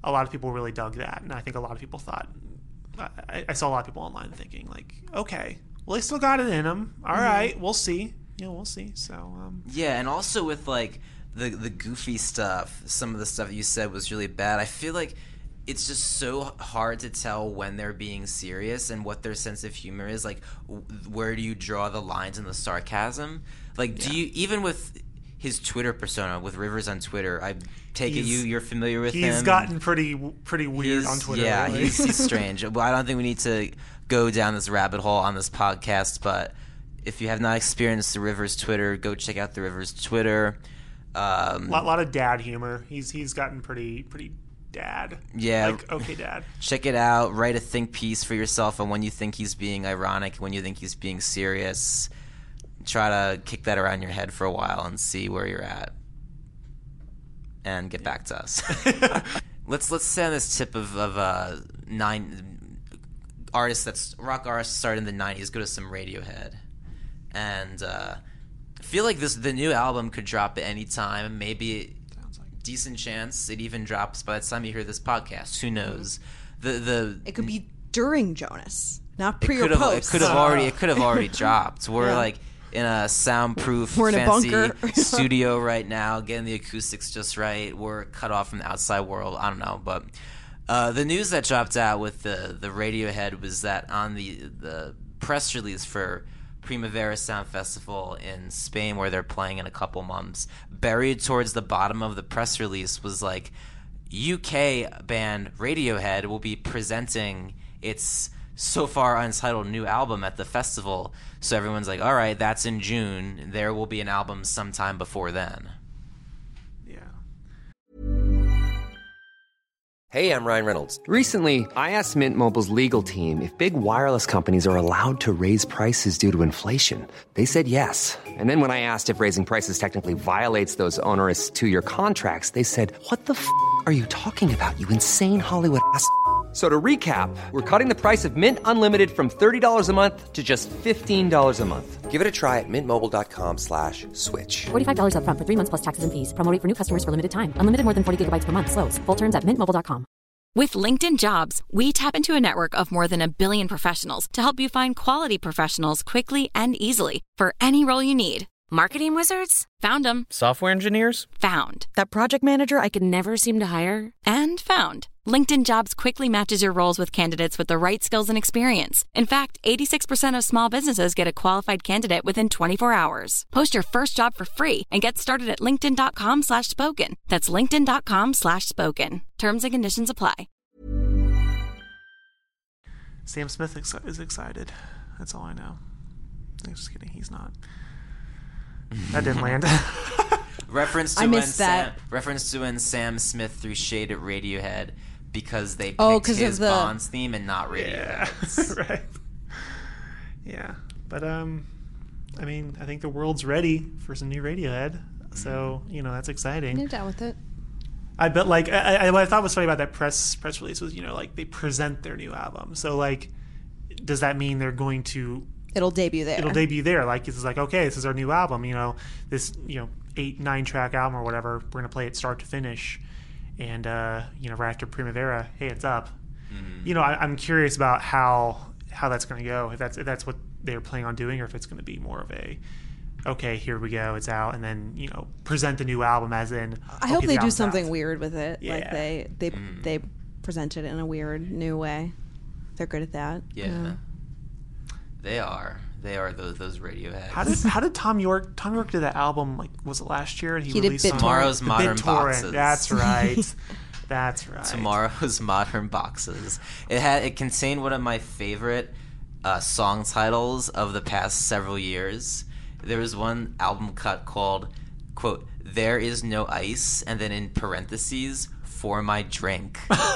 S7: a lot of people really dug that, and I think a lot of people thought. I, I saw a lot of people online thinking like, okay, well they still got it in them. All mm-hmm. right, we'll see. Yeah, we'll see. So um,
S6: yeah, and also with like the the goofy stuff, some of the stuff that you said was really bad. I feel like it's just so hard to tell when they're being serious and what their sense of humor is. Like, w- where do you draw the lines in the sarcasm? Like, do yeah. you even with his Twitter persona with Rivers on Twitter? I take he's, it you you're familiar with
S7: he's
S6: him.
S7: He's gotten pretty pretty weird
S6: he's,
S7: on Twitter.
S6: Yeah,
S7: really.
S6: he's, he's strange. Well, I don't think we need to go down this rabbit hole on this podcast, but if you have not experienced the Rivers Twitter, go check out the Rivers Twitter. Um,
S7: a lot, lot of dad humor. He's he's gotten pretty pretty dad.
S6: Yeah.
S7: Like, okay, dad.
S6: Check it out. Write a think piece for yourself on when you think he's being ironic, when you think he's being serious. Try to kick that around your head for a while and see where you're at. And get back to us. let's let's say on this tip of, of uh, nine artists that's rock artists started in the nineties, go to some Radiohead. And uh, I feel like this the new album could drop at any time. Maybe like decent chance it even drops by the time you hear this podcast. Who knows? The the
S8: it could be during Jonas, not pre
S6: or
S8: post.
S6: It could have already it could have already dropped. We're yeah. like in a soundproof,
S8: We're in
S6: fancy
S8: a bunker.
S6: studio right now, getting the acoustics just right. We're cut off from the outside world. I don't know, but uh, the news that dropped out with the the Radiohead was that on the the press release for Primavera Sound Festival in Spain, where they're playing in a couple months, buried towards the bottom of the press release was like, U K band Radiohead will be presenting its so far untitled new album at the festival. So everyone's like, all right, that's in June. There will be an album sometime before then.
S7: Yeah.
S1: Hey, I'm Ryan Reynolds.
S2: Recently, I asked Mint Mobile's legal team if big wireless companies are allowed to raise prices due to inflation. They said yes. And then when I asked if raising prices technically violates those onerous two-year contracts, they said, what the f*** are you talking about, you insane Hollywood ass f- So to recap, we're cutting the price of Mint Unlimited from thirty dollars a month to just fifteen dollars a month.
S1: Give it a try at mintmobile.com slash switch.
S3: forty-five dollars up front for three months plus taxes and fees. Promo rate for new customers for limited time. Unlimited more than forty gigabytes per month. Slows full terms at mint mobile dot com.
S10: With LinkedIn Jobs, we tap into a network of more than a billion professionals to help you find quality professionals quickly and easily for any role you need. Marketing wizards? Found them.
S11: Software engineers?
S10: Found.
S3: That project manager I could never seem to hire?
S10: And found. LinkedIn Jobs quickly matches your roles with candidates with the right skills and experience. In fact, eighty-six percent of small businesses get a qualified candidate within twenty-four hours. Post your first job for free and get started at linkedin.com slash spoken. That's linkedin.com slash spoken. Terms and conditions apply.
S7: Sam Smith ex- is excited. That's all I know. I'm just kidding. He's not. That didn't land.
S6: Reference to
S8: I
S6: when
S8: missed
S6: Sam,
S8: that.
S6: reference to when Sam Smith threw shade at Radiohead because they picked
S8: Oh, 'cause of
S6: his
S8: the-
S6: Bonds theme and not
S7: Yeah,
S6: Radiohead's.
S7: right. Yeah, but um, I mean, I think the world's ready for some new Radiohead. So you know that's exciting.
S8: I'm down with it.
S7: I bet like I, I, what I thought was funny about that press press release was you know like they present their new album. So like, does that mean they're going to?
S8: It'll debut there.
S7: It'll debut there. Like it's like okay, this is our new album. You know this you know eight nine track album or whatever. We're gonna play it start to finish, and uh, you know right after Primavera, hey, it's up. Mm-hmm. You know I, I'm curious about how how that's gonna go. If that's if that's what they're planning on doing, or if it's gonna be more of a okay, here we go, it's out, and then you know present the new album as in.
S8: I
S7: okay,
S8: hope
S7: the
S8: they do
S7: album's
S8: something
S7: out.
S8: weird with it.
S7: Yeah.
S8: Like they they
S6: Mm.
S8: they present it in a weird new way. They're good at that.
S6: Yeah. They are. They are those those Radiohead.
S7: How did how did Tom York Tom York did that album like was it last year and he,
S8: He did
S7: released
S8: BitTorrent.
S7: some-
S6: Tomorrow's
S7: the
S6: Modern
S7: BitTorrent.
S6: Boxes.
S7: That's right. That's right.
S6: Tomorrow's Modern Boxes. It had it contained one of my favorite uh, song titles of the past several years. There was one album cut called quote "There Is No Ice" and then in parentheses "for my drink."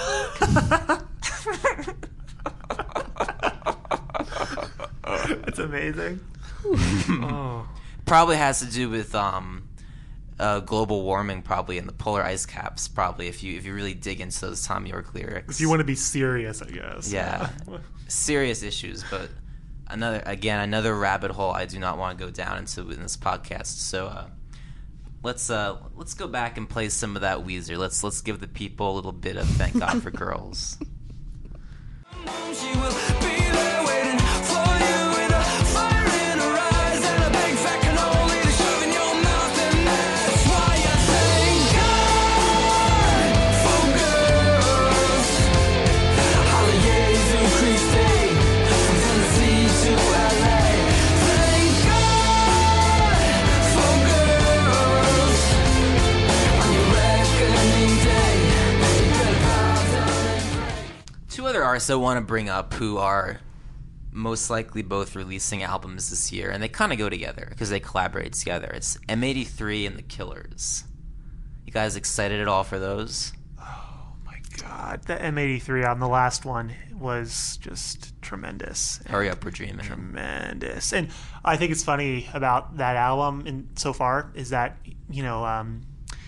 S7: That's amazing. Oh.
S6: Probably has to do with um, uh, global warming, probably, and the polar ice caps. Probably, if you if you really dig into those Tom York lyrics.
S7: If you want to be serious, I guess.
S6: Yeah, serious issues, but another again another rabbit hole I do not want to go down into in this podcast. So uh, let's uh let's go back and play some of that Weezer. Let's let's give the people a little bit of Thank God for Girls.
S9: She will be there waiting for you with a fire in her eyes and a big fat cannoli to shove in your mouth, and that's why you thank God for girls. Holiday to Christie, from Tennessee to L A. Thank God for girls. On your reckoning day, you better bow down and pray.
S6: Two other artists I want to bring up who are most likely both releasing albums this year, and they kind of go together because they collaborate together. It's M eighty-three and The Killers. You guys excited at all for those?
S7: God, the M eighty-three album, the last one, was just tremendous.
S6: Hurry Up, We're Dreaming.
S7: Tremendous. And I think it's funny about that album and so far is that, you know, um,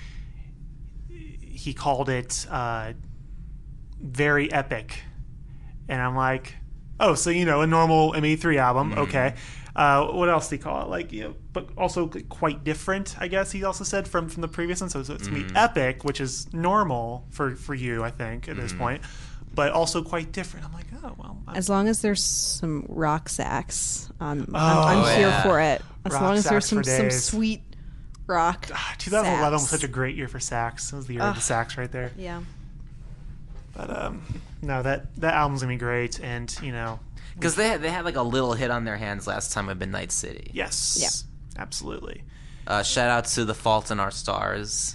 S7: he called it uh, very epic. And I'm like, oh, so, you know, a normal M eighty-three album,
S6: Mm-hmm.
S7: okay. Uh, what else did he call it? Like, you know, but also quite different, I guess he also said, from, from the previous one. So it's
S6: Mm-hmm.
S7: me epic, which is normal for, for you, I think, at this
S6: Mm-hmm.
S7: point, but also quite different. I'm like, oh, well. I'm,
S8: As long as there's some rock sax, um,
S7: Oh,
S8: I'm, I'm here
S6: yeah.
S8: for it. As
S7: Rock
S8: long as there's
S7: sax
S8: some
S7: for
S8: some
S7: days.
S8: sweet rock.
S7: Ah, twenty eleven was
S8: sax.
S7: such a great year for sax. It was the year of the sax right there.
S8: Yeah.
S7: But um, no, that that album's gonna be great, and you know,
S6: Because they had, they had like a little hit on their hands last time with Midnight City.
S7: yes,
S8: Yeah.
S7: absolutely.
S6: Uh, shout out to The Fault in Our Stars.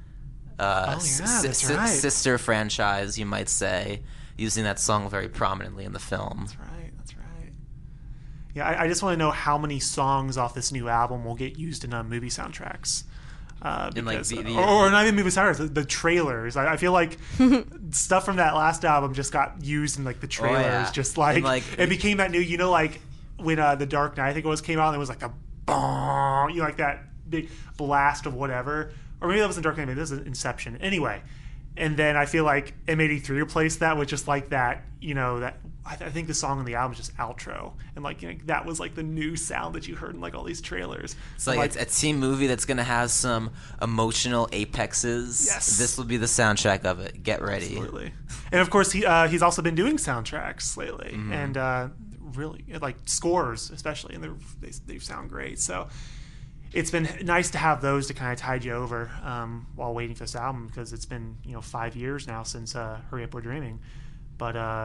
S6: Uh,
S7: Oh, yeah,
S6: s-
S7: that's
S6: s-
S7: right.
S6: Sister franchise, you might say, using that song very prominently in the film.
S7: That's right. That's right. Yeah, I, I just want to know how many songs off this new album will get used in uh, movie soundtracks. Uh,
S6: In, like,
S7: because,
S6: the- the-
S7: or, or not even movie soundtracks, the, the trailers. I, I feel like stuff from that last album just got used in like the trailers.
S6: yeah.
S7: Just like,
S6: And, like-
S7: it became that new. You know, like when uh, the Dark Knight, I think it was, came out, and it was like a bong, you know, like that big blast of whatever. Or maybe that wasn't Dark Knight. Maybe this is Inception. Anyway, and then I feel like M eighty-three replaced that with just like that. You know that. I, th- I think the song on the album is just outro, and like, you know, that was like the new sound that you heard in like all these trailers.
S6: It's like, it's a teen movie that's going to have some emotional apexes.
S7: Yes.
S6: This will be the soundtrack of it. Get ready.
S7: Absolutely. And of course, he uh, he's also been doing soundtracks lately,
S6: Mm-hmm.
S7: and uh, really like scores, especially, and they're, they they sound great. So it's been nice to have those to kind of tide you over um, while waiting for this album, because it's been, you know, five years now since uh, Hurry Up, We're Dreaming. But uh,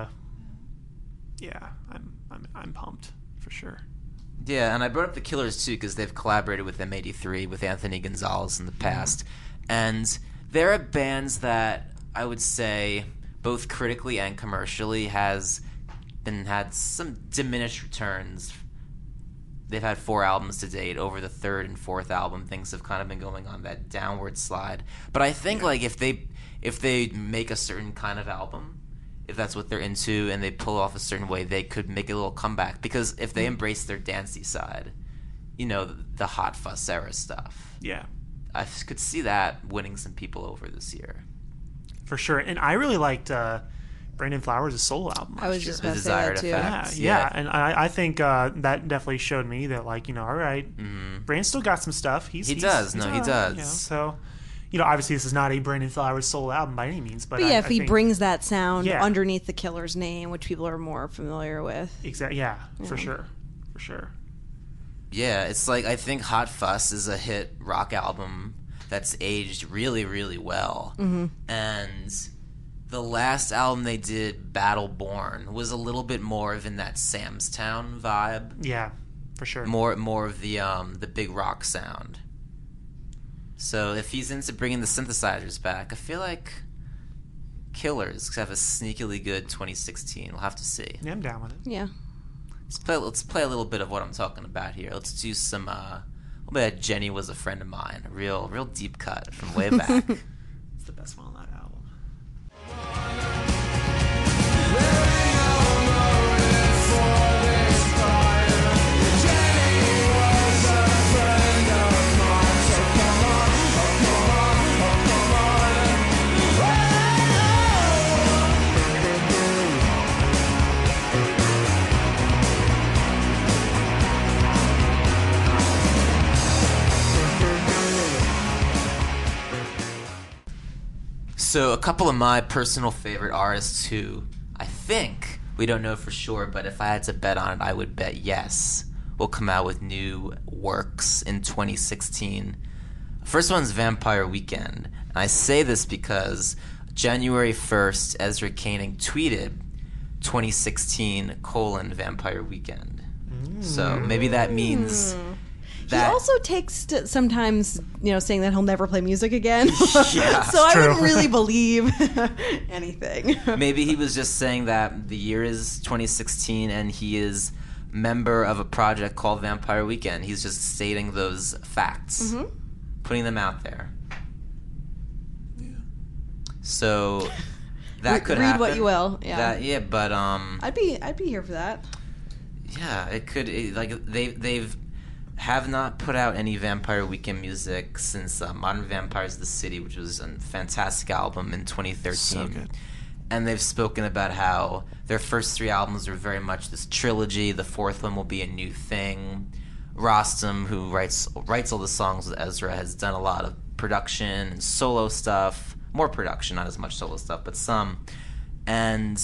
S7: yeah, I'm I'm I'm pumped for sure.
S6: Yeah, and I brought up The Killers too because they've collaborated with M eighty-three, with Anthony Gonzalez in the past. And they're bands that I would say, both critically and commercially, has been had some diminished returns. They've had four albums to date. Over the third and fourth album, things have kind of been going on that downward slide. But I think like if they if they make a certain kind of album, if that's what they're into, and they pull off a certain way, they could make a little comeback. Because if they embrace their dancey side, you know, the, the Hot Fuss era stuff,
S7: Yeah,
S6: I could see that winning some people over this year.
S7: for sure. And I really liked uh, Brandon Flowers' solo album last
S8: I was
S7: year.
S8: just
S6: The
S8: about to say
S6: Desired
S8: that too.
S6: Effect.
S7: Yeah, yeah,
S6: Yeah.
S7: and I, I think uh, that definitely showed me that, like, you know, all right, Brandon still got some stuff. He's
S6: He
S7: he's-
S6: does.
S7: he's
S6: No, he
S7: all right, you know,
S6: does.
S7: so, you know, obviously this is not a Brandon Flowers solo album by any means, but,
S8: But yeah,
S7: I,
S8: if
S7: I
S8: he
S7: think,
S8: brings that sound
S7: Yeah.
S8: underneath the Killer's name, which people are more familiar with.
S7: exactly, yeah, for sure, for sure.
S6: Yeah, it's like I think Hot Fuss is a hit rock album that's aged really, really well. Mm-hmm. And the last album they did, Battle Born, was a little bit more of in that Sam's Town vibe.
S7: Yeah, for sure.
S6: More, more of the um, the big rock sound. So if he's into bringing the synthesizers back, I feel like Killers have a sneakily good twenty sixteen. We'll have to see.
S7: Yeah, I'm down with it.
S8: Yeah.
S6: Let's play. Let's play a little bit of what I'm talking about here. Let's do some. Uh, a little bit of Jenny Was a Friend of Mine. A real, real deep cut from way back.
S7: It's the best one on that album.
S6: So a couple of my personal favorite artists who I think, we don't know for sure, but if I had to bet on it, I would bet yes, will come out with new works in twenty sixteen. First one's Vampire Weekend. And I say this because January first, Ezra Koenig tweeted twenty sixteen colon Vampire Weekend. Mm. So maybe that means that...
S8: He also takes to sometimes, you know, saying that he'll never play music again.
S6: Yeah,
S8: so I
S7: true.
S8: wouldn't really believe anything.
S6: Maybe he was just saying that the year is twenty sixteen and he is member of a project called Vampire Weekend. He's just stating those facts, mm-hmm. putting them out there. Yeah. So that
S8: Re-
S6: could
S8: read
S6: happen.
S8: what you will. Yeah.
S6: That, yeah, but um.
S8: I'd be I'd be here for that.
S6: Yeah, it could. It, like they they've have not put out any Vampire Weekend music since uh, Modern Vampires of the City, which was a fantastic album in twenty thirteen.
S7: So good.
S6: And they've spoken about how their first three albums are very much this trilogy. The fourth one will be a new thing. Rostam, who writes writes all the songs with Ezra, has done a lot of production and solo stuff. More production, not as much solo stuff, but some. And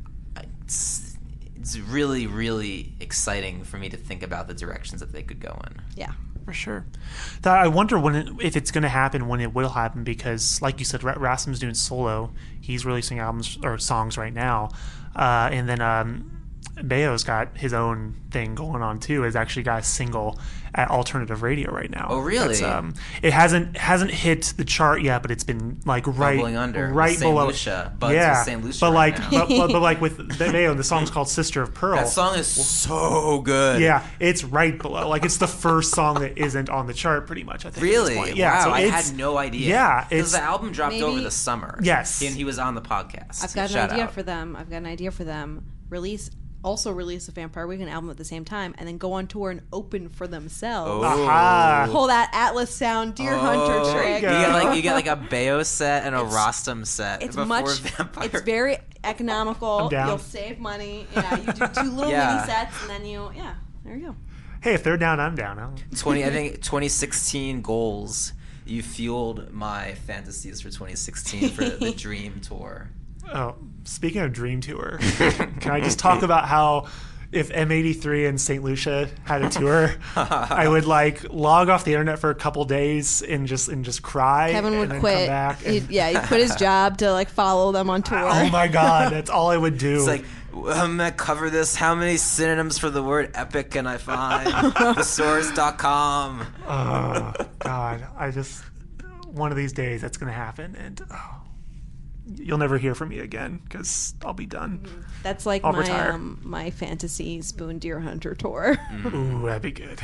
S6: it's, it's really, really exciting for me to think about the directions that they could go in.
S8: Yeah.
S7: For sure. Th- I wonder when it, if it's going to happen, when it will happen, because, like you said, Ra- Rasmus's doing solo. He's releasing albums or songs right now, uh, and then um, Bayo's got his own thing going on too. Has actually got a single at alternative radio right now.
S6: Oh, really?
S7: That's, um, it hasn't hasn't hit the chart yet, but it's been like right
S6: Bubbling under.
S7: right
S6: with Saint
S7: below.
S6: Lucia. Buds
S7: yeah,
S6: with Saint Lucia
S7: but
S6: right
S7: like,
S6: now.
S7: but, but, but like with Bayo, the song's called "Sister of Pearl."
S6: That song is so good.
S7: Yeah, it's right below. Like, it's the first song that isn't on the chart, pretty much, I think. at this
S6: Really?
S7: point. Yeah,
S6: wow,
S7: so
S6: I
S7: it's-
S6: had no idea.
S7: Yeah,
S6: because
S7: it's
S6: the album dropped
S8: Maybe-
S6: over the summer.
S7: Yes.
S6: and he was on the podcast.
S8: I've got
S6: Shout
S8: an idea
S6: out.
S8: for them. I've got an idea for them. Release also release a Vampire Weekend album at the same time, and then go on tour and open for themselves.
S7: Aha.
S8: Pull that Atlas Sound Deer Hunter
S6: Oh,
S8: trick.
S6: You get like you get like a Bayo set and a Rostam set.
S8: It's
S6: before
S8: much.
S6: Vampire.
S8: It's very economical.
S7: I'm down.
S8: You'll save money. Yeah, you do two little
S6: Yeah.
S8: mini sets, and then you. Yeah, there you go.
S7: Hey, if they're down, I'm down. I'll-
S6: twenty. I think twenty sixteen goals. You fueled my fantasies for twenty sixteen for the Dream Tour.
S7: Oh, speaking of Dream Tour, can I just talk about how if M eighty-three and Saint Lucia had a tour, I would like log off the internet for a couple days and just and just cry.
S8: Kevin
S7: and
S8: would
S7: then
S8: quit.
S7: Come back and-
S8: He'd, yeah, he'd quit his job to like follow them on tour.
S7: Oh my god, that's all I would do.
S6: It's like, I'm gonna cover this. How many synonyms for the word epic can I find? thesaurus dot com.
S7: Oh god, I just one of these days that's gonna happen, and oh, you'll never hear from me again because I'll be done.
S8: That's like
S7: I'll
S8: my
S7: retire.
S8: um, my fantasy Spoon Deer Hunter tour.
S7: Ooh, that'd be good.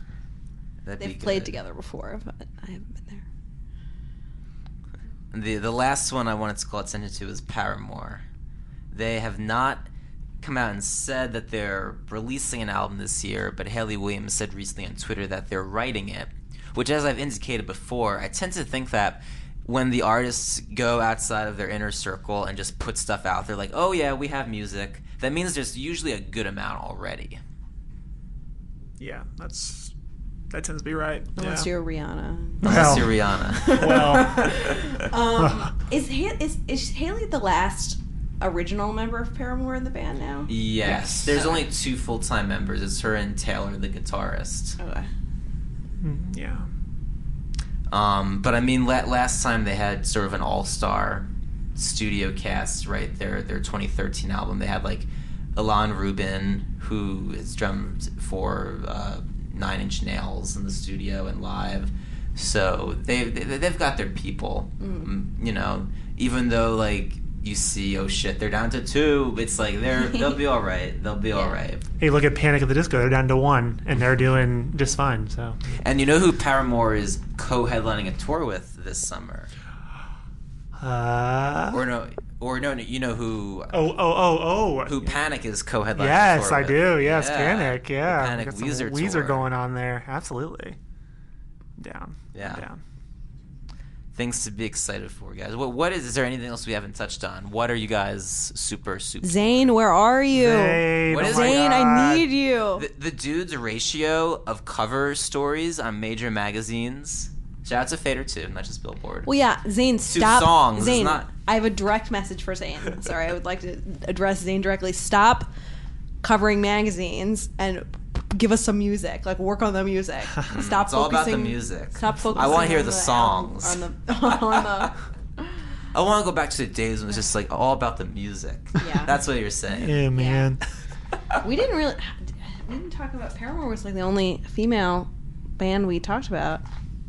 S6: That'd
S8: They've
S6: be
S8: played
S6: good.
S8: together before, but I haven't been there.
S6: The the last one I wanted to call attention to is Paramore. They have not come out and said that they're releasing an album this year, but Haley Williams said recently on Twitter that they're writing it, which, as I've indicated before, I tend to think that when the artists go outside of their inner circle and just put stuff out there, like, oh yeah, we have music, that means there's usually a good amount already.
S7: Yeah, that's that tends to be right.
S8: Unless
S7: yeah.
S8: you're Rihanna.
S6: Unless
S7: Well.
S6: you're Rihanna.
S7: well,
S8: Um, is, ha- is is Haley the last original member of Paramore in the band now?
S6: Yes. There's only two full-time members. It's her and Taylor, the guitarist.
S8: Okay.
S7: yeah.
S6: Um, but I mean, la- last time they had sort of an all-star studio cast, right? Their their twenty thirteen album, they had like Ilan Rubin, who has drummed for uh, Nine Inch Nails in the studio and live. So they, they they've got their people, mm. you know. Even though like you see, oh shit, they're down to two. It's like they're they'll be all right. They'll be
S8: Yeah.
S6: all right.
S7: Hey, look at Panic at the Disco. They're down to one, and they're doing just fine. So,
S6: And you know who Paramore is co-headlining a tour with this summer?
S7: uh,
S6: Or no, or no, you know who
S7: oh, oh, oh, oh.
S6: who Panic is co-headlining.
S7: Yes,
S6: tour
S7: I
S6: with.
S7: do. Yes,
S6: Yeah.
S7: Panic.
S6: The
S7: Yeah,
S6: Panic
S7: Got some
S6: Weezer,
S7: Weezer
S6: tour.
S7: going on there. Absolutely. Down.
S6: Yeah.
S7: Down.
S6: Things to be excited for, guys. What what is? Is there anything else we haven't touched on? What are you guys super super?
S8: Zane, where are you?
S7: Zane,
S6: What
S7: oh
S6: is
S7: my
S8: Zane, I
S7: God.
S8: need you.
S6: The, the dude's ratio of cover stories on major magazines Shout out to Fader too, not just Billboard.
S8: Well, yeah, Zane,
S6: Two
S8: stop.
S6: songs,
S8: Zane,
S6: it's not-
S8: I have a direct message for Zane. Sorry, I would like to address Zane directly. Stop covering magazines and give us some music. Like, work on the music. Stop
S6: It's all about the
S8: focusing-
S6: music.
S8: Stop focusing.
S6: I want to hear
S8: on
S6: the
S8: album-
S6: songs.
S8: On the, on the
S6: I want to go back to the days when it's just like all about the music.
S8: Yeah.
S6: That's what you're saying.
S7: Yeah, man.
S8: We didn't really. We didn't talk about Paramore. Was like the only female band we talked about.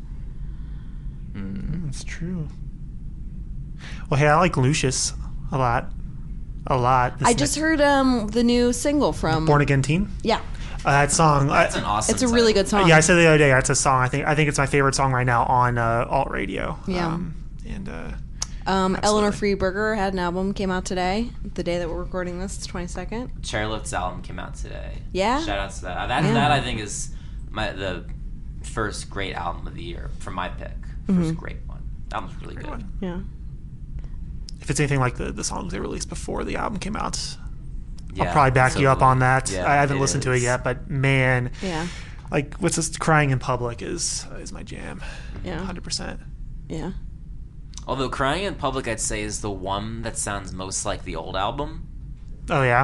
S7: Mm, that's true. Well, hey, I like Lucius a lot. A lot. This
S8: I just
S7: next-
S8: heard um the new single from
S7: Born Again Teen.
S8: Yeah,
S7: Uh, that song.
S6: That's
S7: I,
S6: an awesome.
S8: it's a really good song.
S7: yeah, I said the other day. That's a song. I think. I think it's my favorite song right now on uh, alt radio.
S8: Yeah.
S7: Um, and uh,
S8: Um, Eleanor
S7: Absolutely.
S8: Freeberger had an album, came out today, the day that we're recording this, it's twenty-second.
S6: Chairlift's album came out today.
S8: Yeah?
S6: Shout out to that. That
S8: Yeah.
S6: that I think is my the first great album of the year for my pick. 1st
S8: Mm-hmm.
S6: great one. That was really good.
S8: Yeah.
S7: if it's anything like the the songs they released before the album came out,
S6: Yeah,
S7: I'll probably back you up
S6: totally.
S7: on that.
S6: Yeah,
S7: I haven't
S6: it
S7: listened to it
S6: is.
S7: yet, but man,
S8: Yeah.
S7: like what's this? Crying in Public is is my jam.
S8: Yeah.
S7: hundred percent.
S8: Yeah.
S6: Although Crying in Public, I'd say, is the one that sounds most like the old album.
S7: Oh yeah.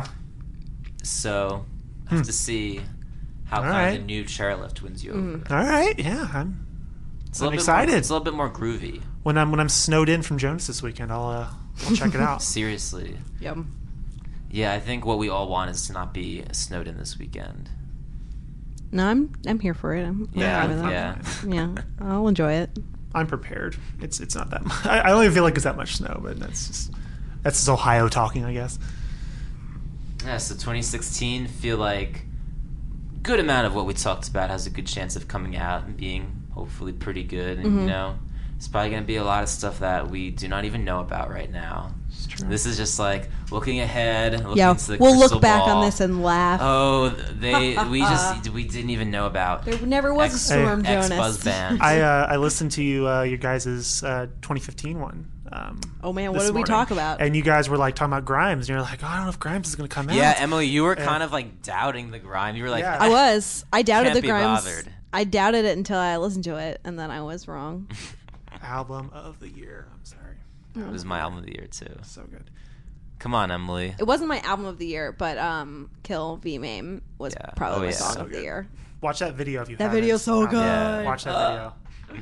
S6: So I have to see how
S7: All
S6: kind
S7: right.
S6: of the new Chairlift wins you over.
S7: All right. Yeah, I'm.
S6: It's a
S7: I'm
S6: little bit
S7: excited.
S6: More, it's a little bit more groovy.
S7: When I'm when I'm snowed in from Jonas this weekend, I'll uh, I'll check it out.
S6: Seriously.
S8: Yep.
S6: Yeah, I think what we all want is to not be snowed in this weekend.
S8: No, I'm I'm here for it. I'm
S6: Yeah,
S8: okay with that.
S6: yeah.
S8: Yeah. I'll enjoy it.
S7: I'm prepared. It's it's not that much. I, I don't even feel like it's that much snow, but that's just that's just Ohio talking, I guess.
S6: Yeah, so twenty sixteen, feel like good amount of what we talked about has a good chance of coming out and being hopefully pretty good. And,
S8: Mm-hmm.
S6: you know, it's probably going to be a lot of stuff that we do not even know about right now.
S7: It's true.
S6: This is just like looking ahead, looking
S8: Yeah.
S6: into the
S8: We'll
S6: crystal
S8: look back
S6: ball.
S8: on this and laugh.
S6: Oh, they we just we didn't even know about
S8: there never was a
S6: Ex-
S8: storm,
S6: Ex
S8: Jonas.
S6: Buzz Band.
S7: I uh, I listened to you uh, your guys' uh, twenty fifteen one. Um,
S8: Oh, man, what
S7: this
S8: did we
S7: morning.
S8: talk about?
S7: And you guys were like talking about Grimes, and you're like, oh, I don't know if Grimes is going to come
S6: Yeah,
S7: out.
S6: Emily, you were kind of like doubting the grime. You were like,
S7: Yeah.
S8: I was. I doubted
S6: Can't
S8: the
S6: be
S8: Grimes.
S6: bothered.
S8: I doubted it until I listened to it, and then I was wrong.
S7: Album of the year. I'm sorry.
S6: it was my album of the year too.
S7: So good.
S6: Come on, Emily.
S8: It wasn't my album of the year, but um, Kill V Mame was
S6: Yeah.
S8: probably
S6: Oh,
S8: my
S6: yeah.
S8: song
S6: So
S8: of the
S7: good.
S8: year.
S7: Watch that video if you
S8: That
S7: haven't.
S8: video's so
S7: Um,
S8: good.
S6: Yeah.
S7: Watch that
S6: Uh,
S7: video.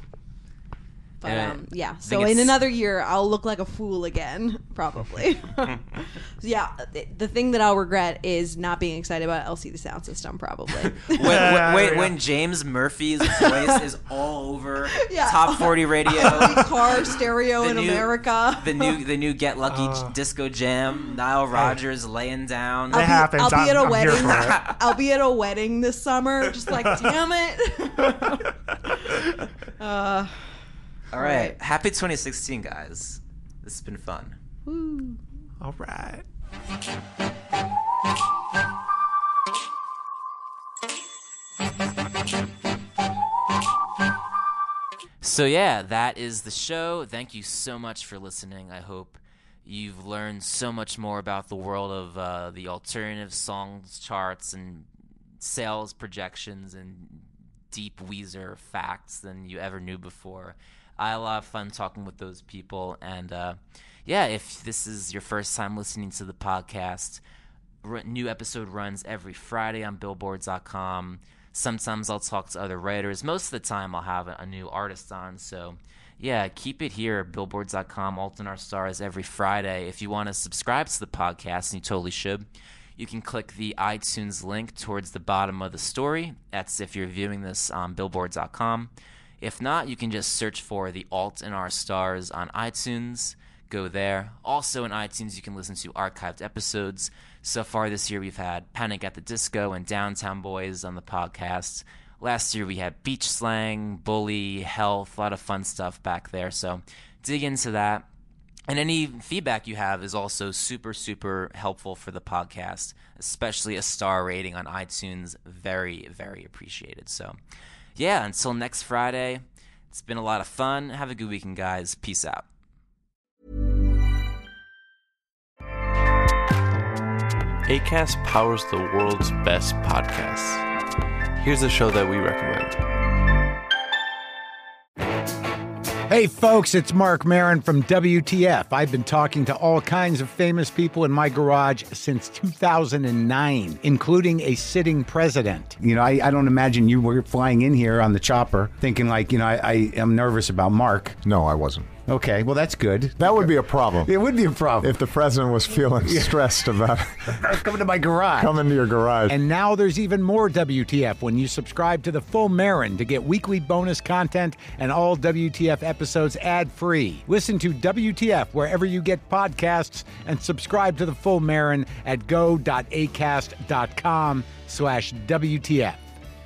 S8: But
S6: Anyway,
S8: um, yeah,
S6: I
S8: so
S6: think
S8: in
S6: it's-
S8: another year, I'll look like a fool again, probably. So yeah, the, the thing that I'll regret is not being excited about L C D Sound System, probably.
S6: Wait,
S7: Yeah,
S6: wait,
S7: yeah.
S6: when James Murphy's voice is all over
S8: Yeah.
S6: top forty radio,
S8: Every car stereo
S6: The
S8: in
S6: new-
S8: America.
S6: the new the new Get Lucky
S7: Uh.
S6: disco jam, Nile Rodgers laying down.
S7: That happens.
S8: I'll be
S7: I'm-
S8: at a
S7: I'm here
S8: wedding.
S7: for it.
S8: I'll be at a wedding this summer. Just like, damn it. uh,
S6: All right, happy twenty sixteen, guys. This has been fun.
S8: woo.
S7: All right.
S6: So yeah, that is the show. Thank you so much for listening. I hope you've learned so much more about the world of uh, the alternative songs charts and sales projections and deep Weezer facts than you ever knew before. I had a lot of fun talking with those people, and uh, yeah, if this is your first time listening to the podcast, r- new episode runs every Friday on billboards dot com. Sometimes I'll talk to other writers. Most of the time I'll have a, a new artist on. So, yeah, keep it here at billboards dot com, Alt and Our Stars, every Friday. If you want to subscribe to the podcast, and you totally should, you can click the iTunes link towards the bottom of the story. That's if you're viewing this on billboards dot com. If not, you can just search for the Alt and Our Stars on iTunes. Go there. Also in iTunes, you can listen to archived episodes. So far this year, we've had Panic at the Disco and Downtown Boys on the podcast. Last year, we had Beach Slang, Bully, Health, a lot of fun stuff back there. So dig into that. And any feedback you have is also super, super helpful for the podcast, especially a star rating on iTunes. Very, very appreciated. So, yeah, until next Friday, it's been a lot of fun. Have a good weekend, guys. Peace out.
S11: Acast powers the world's best podcasts. Here's a show that we recommend.
S12: Hey folks, it's Mark Maron from W T F. I've been talking to all kinds of famous people in my garage since two thousand nine, including a sitting president. You know, I, I don't imagine you were flying in here on the chopper thinking like, you know, I, I am nervous about Mark.
S13: No, I wasn't.
S12: Okay, well, that's good.
S13: That would be a problem.
S12: It would be a problem.
S13: If the president was feeling stressed about
S12: coming to my garage.
S13: Coming to your garage.
S12: And now there's even more W T F when you subscribe to the Full Marin to get weekly bonus content and all W T F episodes ad-free. Listen to W T F wherever you get podcasts and subscribe to the Full Marin at go.acast.com slash WTF.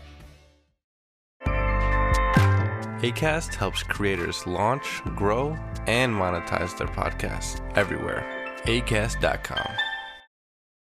S11: Acast helps creators launch, grow, and monetize their podcasts everywhere. acast dot com.